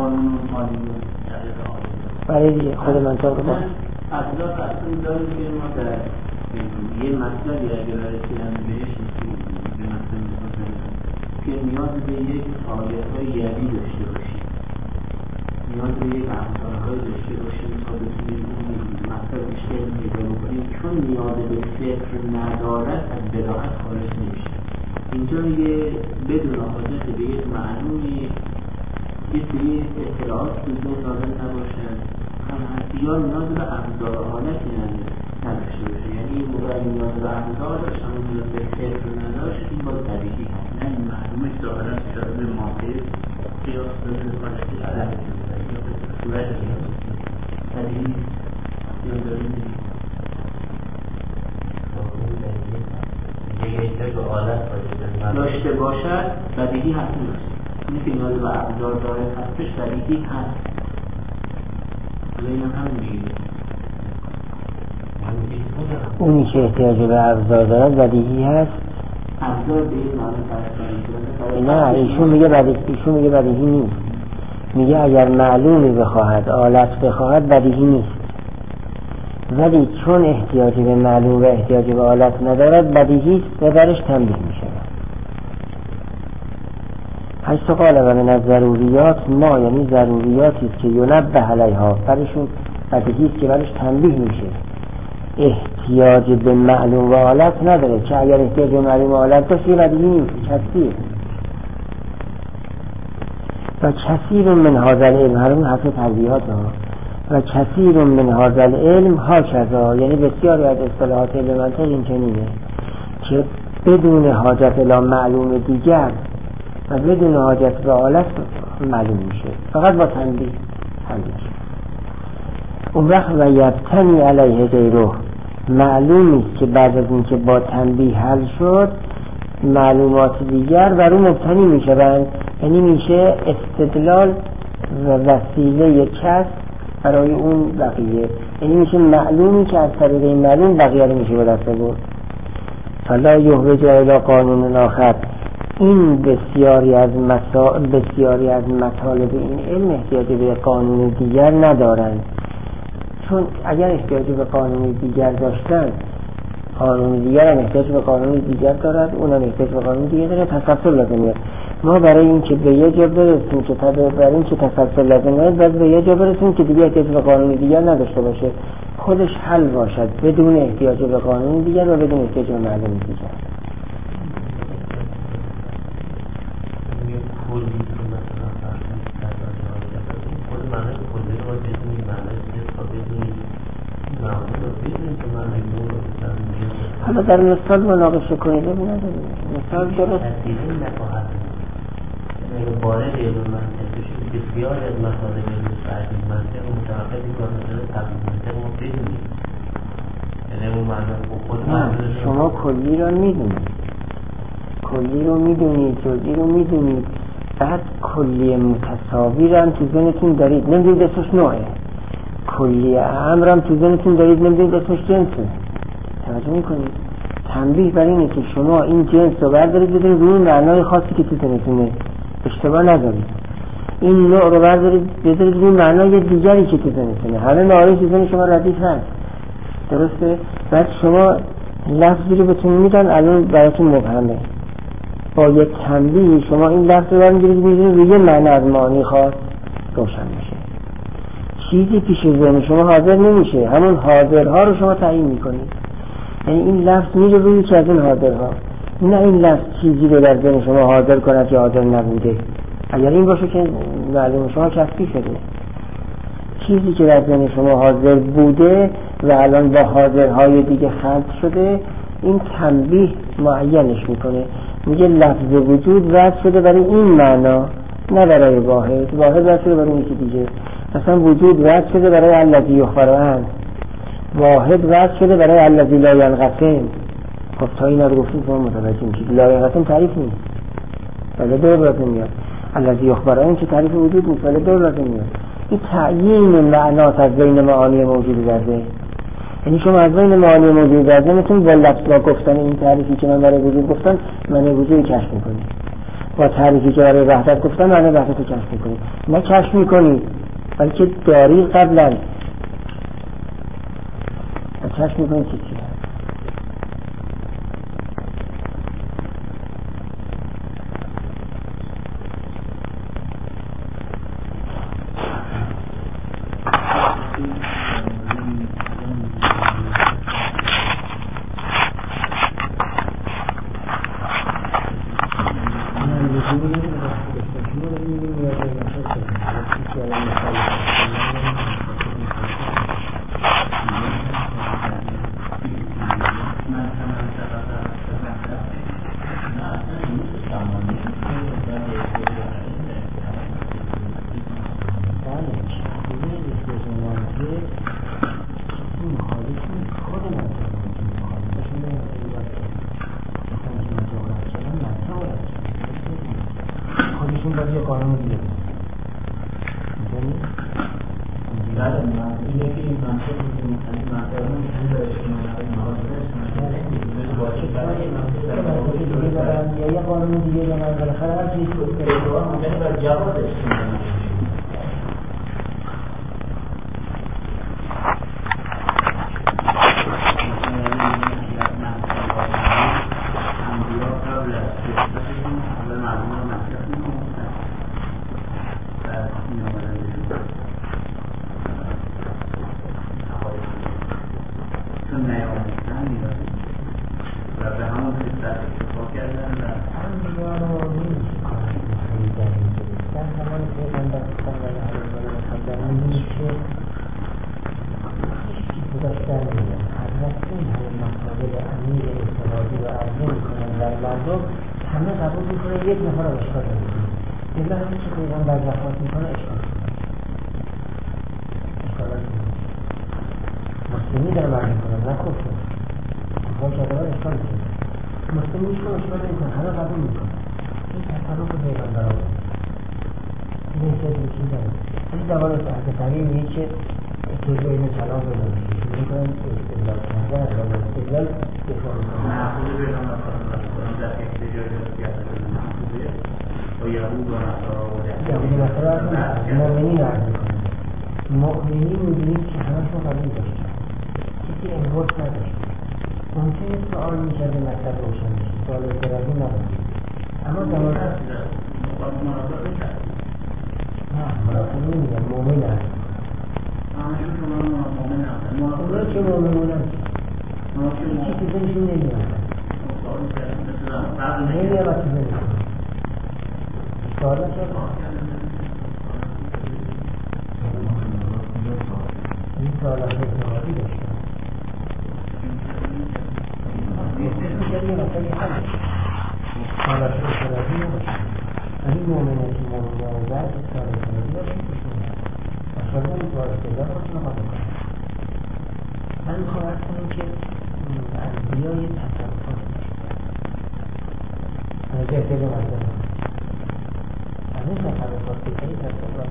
برای دیگه خود منطق رو باید ابزار اصلا داریم که ما در یه مطلبی اگر رسیدن بهش به مطلب که نیاز به یک آیه‌های یعنی داشته باشیم، نیاز به یک امثال‌های داشته باشیم تا بتونیم اون مطلب بیشتر پیدا بکنیم، چون نیاز به فکر ندارد از بلاغت خارج نمیشه. اینجا میگه بدون حاجت به یک معلومی یه سری اطلاعات تو ذهن نازل نباشد، هم یا نیاز به ابزار حالتی نداشته باشه، یعنی این موقع نیاز به ابزار داشت اما نیاز به فکر نداشت، این باید طبیعی هست. نه این معلومش ظاهرا شده به ماهی قیاس داره خارجی علم صورت طبیعی یا داریم داشته باشد بدیهی هست نیست. اینی که نیاز به ابزار داره هستش بدیهی هست. اونی که احتیاج به ابزار دارد بدیهی هست. ابزار به این معنی نه، ایشون میگه بدیهی نیست. میگه اگر معلومی بخواهد، آلت بخواهد، بدیهی نیست. ولی چون احتیاج به معلوم و احتیاج به آلت ندارد بدیهی است و درش تنبیه میشه. حیث قال و من از ضروریات ما یعنی ضروریاتی است که ینبه علیها، برشون بدیهی است که برش تنبیه میشه. احتیاج به معلوم و آلت نداره، که اگر احتیاج به معلوم و آلت داشت یه بدیهی نیست، کثیر و کثیر من هذا العلم، همین حرف تربیات ها، و کثیر من هذا العلم هکذا، یعنی بسیاری از اصطلاحات علم منطق این چنینه که بدون حاجت الی معلوم دیگر و بدون حاجت به آلت معلوم میشه، فقط با تنبیه حل میشه. اون وقت و یبتنی علیه غیره، معلومی که بعد از این که با تنبیه حل شد معلومات دیگر بر اون مبتنی میشوند، یعنی میشه استدلال و وسیله کسب برای اون بقیه، یعنی میشه معلومی که از طریق این معلوم بقیه رو میشه به دست آورد. فلا یحوج الی قانون آخر، این بسیاری از مطالب این علم احتیاج به قانون دیگر ندارند، چون اگر احتیاج به قانون دیگر داشتن، قانون دیگر هم احتیاج به قانون دیگر دارد، اونم احتیاج به قانون دیگر داره، تسلسل لازم میاد. ما برای این که به یه جا برسیم که برای این که تسلسل لازم میاد، باید به یه جا برسیم که دیگه احتیاج به قانون دیگر نداشته باشه، خودش حل باشد بدون احتیاج به قانون دیگر و بدون احتیاج به معلوم دیگر. حالا در مثال مناقشه کنید ببینید مثال درست وارد علم منطق بسیار از مطالب علم فرضی منطق متوقف می‌کنه مثلا تبدیل منطق رو بدونید، یعنی اون معنی خود شما کلی رو میدونید، کلی رو میدونید، جزئی رو میدونید، بعد کلی متساوی رو هم تو ذهنتون دارید، نمیدونید اسمش نوعه، کلی امر هم تو ذهنتون دارید، نمیدونید اسمش جنسه. توجه میکنید؟ تنبیه بر اینه که شما این جنس رو بردارید بدونید روی معنای خاصی که تو ذهنتونه، اشتباه نذارید. این نوع رو بردارید بدونید روی معنای دیگری که تو ذهنتونه، همه معانی تو ذهن شما ردیف هست، درسته؟ بعد شما لفظی رو بهتون میدن الان براتون مبهمه، با یک تنبیه شما این لفظ رو برمی‌دارید می‌بینید روی معنی از معانی خاص روشن میشه، چیزی پیش ذهن شما حاضر نمیشه، همون حاضرها رو شما تعیین میکنید، یعنی این لفظ میره روی که از این حاضرها، نه این لفظ چیزی رو در ذهن شما حاضر کند که حاضر نبوده. اگر این باشه که معلوم شما کسبی شده، چیزی که در ذهن شما حاضر بوده و الان با حاضرهای دیگه خلط شده، این تنبیه معینش میکنه، میگه لفظ وجود وضع شده برای این معنا، نه برای واحد، واحد وضع شده برای این که دیگه، مثلا وجود وضع شده برای الذی یخبر عنه، واحد وضع شده برای الذی لا ینقسم. خب تا اینا رو گفتیم شما متوجه میشید لا ینقسم تعریف نیست، ولی دور لازم میاد. الذی یخبر عنه که تعریف وجود نیست، ولی دور لازم میاد. این تعیین معنات از بین معانی موجود در ذهن، یعنی شما از بین معانی موجود در ذهنتون با لفظ با گفتن این تعریفی که من برای وجود گفتم معنی وجود کشف میکنید، با تعریفی که برای وحدت گفتم معنی وحدت رو کشف میکنید، نه کشف میکنید بلکه داری قبلا کشف میکنید چی چی چون همون خیصت اتفاق کردن و همدیگر رو نمیشه کاری خیلی در این جلید در زمان پیغمبر صلی الله علیه و سلم نمیشه گذاشتن میگن حضرت این همه مطالب امیر انفرادی و عرضه میکنن در مردم همه قبول میکنن یک نفر رو اشکال نمیکنن بله همه چه پیغمبر وفات میکنه اشکال مسلمی در مرد میکنن نه کفر کفر شدوار اشکال میکنن مسلمی هیچ کن اشکال نمیکنن همه قبول میکنن این تصرف پیغمبر آقا این احتیاج بچین داره این دوال حضرت علی میگه که توجه این کلام رو نمیشه میکنن استدلال کردن از راه استدلال دفاع میکنن محفوظ پیغمبر صلی الله علیه و سلم در احتجاج از سیاست محفوظه و یهود و نصارا و یهودی نصارا مؤمنین رو عرض میکنن مؤمنین میدونید که همشون قبول داشتن کسی انگوش نداشت ممکنه سؤال میشه به مطلب روشن میشه سؤال اعتراضی نداشت اما زمان نه منافقین نمیگن مؤمن هست اونا که مؤمنونن هیچی که بینشون نمیاد نمیاد که بینشون سؤال نشد این سؤالات اعتراضی داشتن میشه یه مسئله حل سؤالات اعتراضی نباشن این مؤمنه که مؤمنه در سؤال اعتراضی باشن اشاره نمیتوار استدلال خودشون رو بکنن من میخوام عرض کنم که انبیاء یه تصرفات داشتن از احتیاج مردم از این تصرفات بکنی تصرفات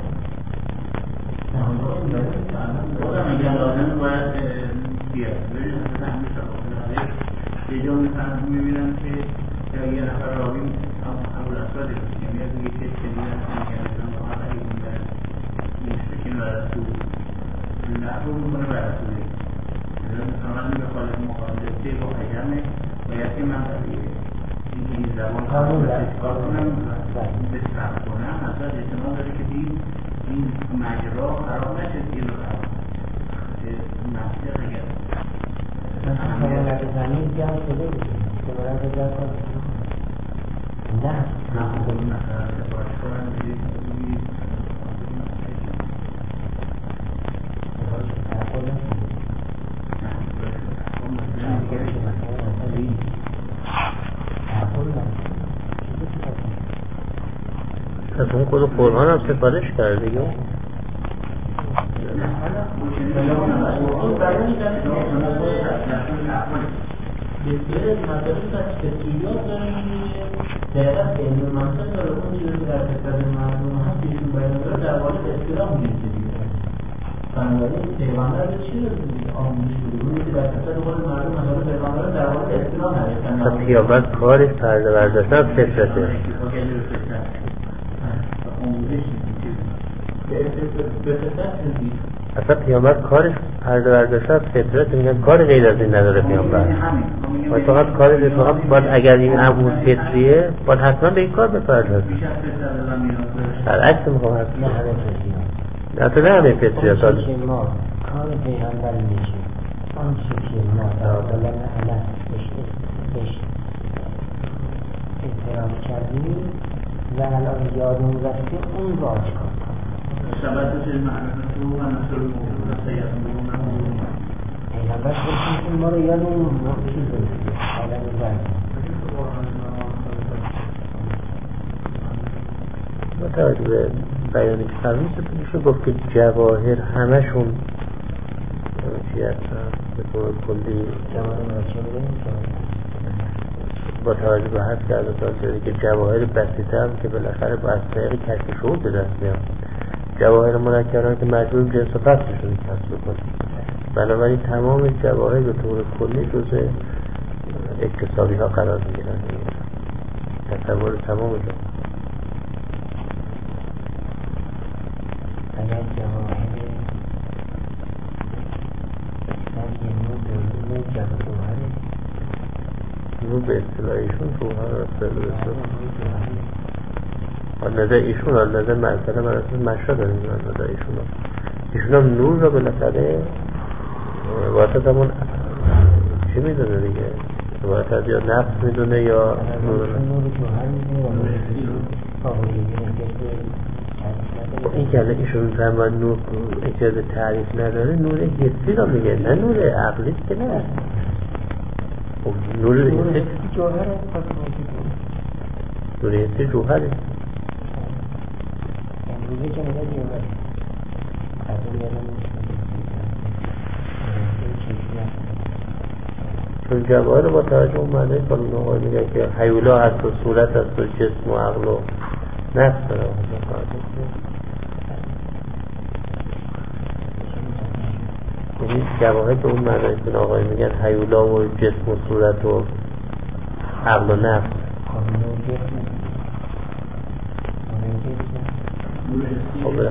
خودم اگر لازم باید بیاد ببینم مثلا همیشه یه جا میبینم که یه نفر راوی ابوالاسود میاد میگه که شنیدن میگن محمد علی بودن مشرکین و رسول نحو میکنه و رسوله مثلا میگه خالد مخالفه با حجمه باید که من این زبان کار کنم به صرف کنم اصلا احتمال داره که این مجرا خراب نشد این رو خراب منطق اگر من زمین جمع شده بودیم که برای بجرد کنم نه خودم سفارش کنم از اون خود قرآن هم سفارش کرده دیگه بسیاری مدارس از تسلیات دارن دقیقت علم منطق داره اون چیزی که در فکر مردم هست بیشون بیان داره در واقع اصطلاح میشه دیگه بنابراین پیغمبر به چی آموزش بوده اونی که در فکر خود مردم مدارس پیغمبر در واقع اصطلاح نوشتن پیامبر کارش پرده برداشتن از فطرته اصلا پیامبر کارش پرده برداشتن از فطرت میگن کار غیر از این نداره پیامبر و فقط کارش فقط باید اگر این امور فطریه باید حتما به این کار بپردازه برعکس میخوام حتما نه همه فطریه نه تو نه همه فطریه آن چه که ما کار پیغمبر میشه آن چه که ما دادلن علم بهش احترام کردیم و الان یادمون رسته اون رو آشکار ثبت المعرفة ونصر المؤمنين سيأمرون پیغمبر خودشون ما رو یادمون چیز برسید عالم زرد با توجه به بیانی که فرمید میشه گفت که جواهر همشون چی هستن به طور کلی با توجه به حد که از داشته که جواهر بسیطه هم که بالاخره با از طریق کشف شهود به دست میاد جواهر منکران که مجبور جنس و فصلشون کسب کنه بنابراین تمام جواهر به طور کلی جزء اکتسابی ها قرار میگیرن تصور تمام جواهر اگر جواهر رو به اصطلاح ایشون جوهر رسل از نظر ایشون از نظر مسئله من اصلا مشروع داریم از نظر ایشون هم نور را بالاخره واسط همون چی میدونه دیگه عبارت از یا نفس میدونه یا نور جوهر میدونه این که الان ایشون فرمان نور اجازه تعریف نداره، نور حسی رو میگه، نه نور عقلی که نه. نور حسی جوهر نور حسی جوهره. امروزه که میگه جوهر از اون یادم چون جواهر با توجه اون معنی کنون آقای میگه که حیولا هست و صورت هست و جسم و عقل و نفس داره. یعنی جواهر به اون معنی که آقای میگن حیولا و جسم و صورت و عقل و نفس. خب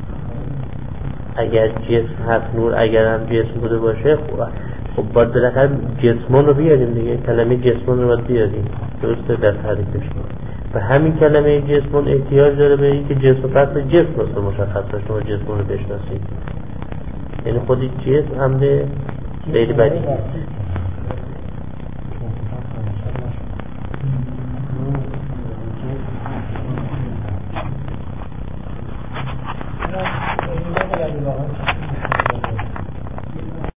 اگر جسم هست نور، اگر هم جسم بوده باشه خب باید بالاخره جسمان رو بیاریم دیگه، کلمه جسمان رو باید بیاریم درسته در تعریفش. و همین کلمه جسمان احتیاج داره به این که جسم فصل جسم مثل مشخص باشه و جسمان رو بشناسید. یعنی خودی جسم همده غیر بدی Gracias.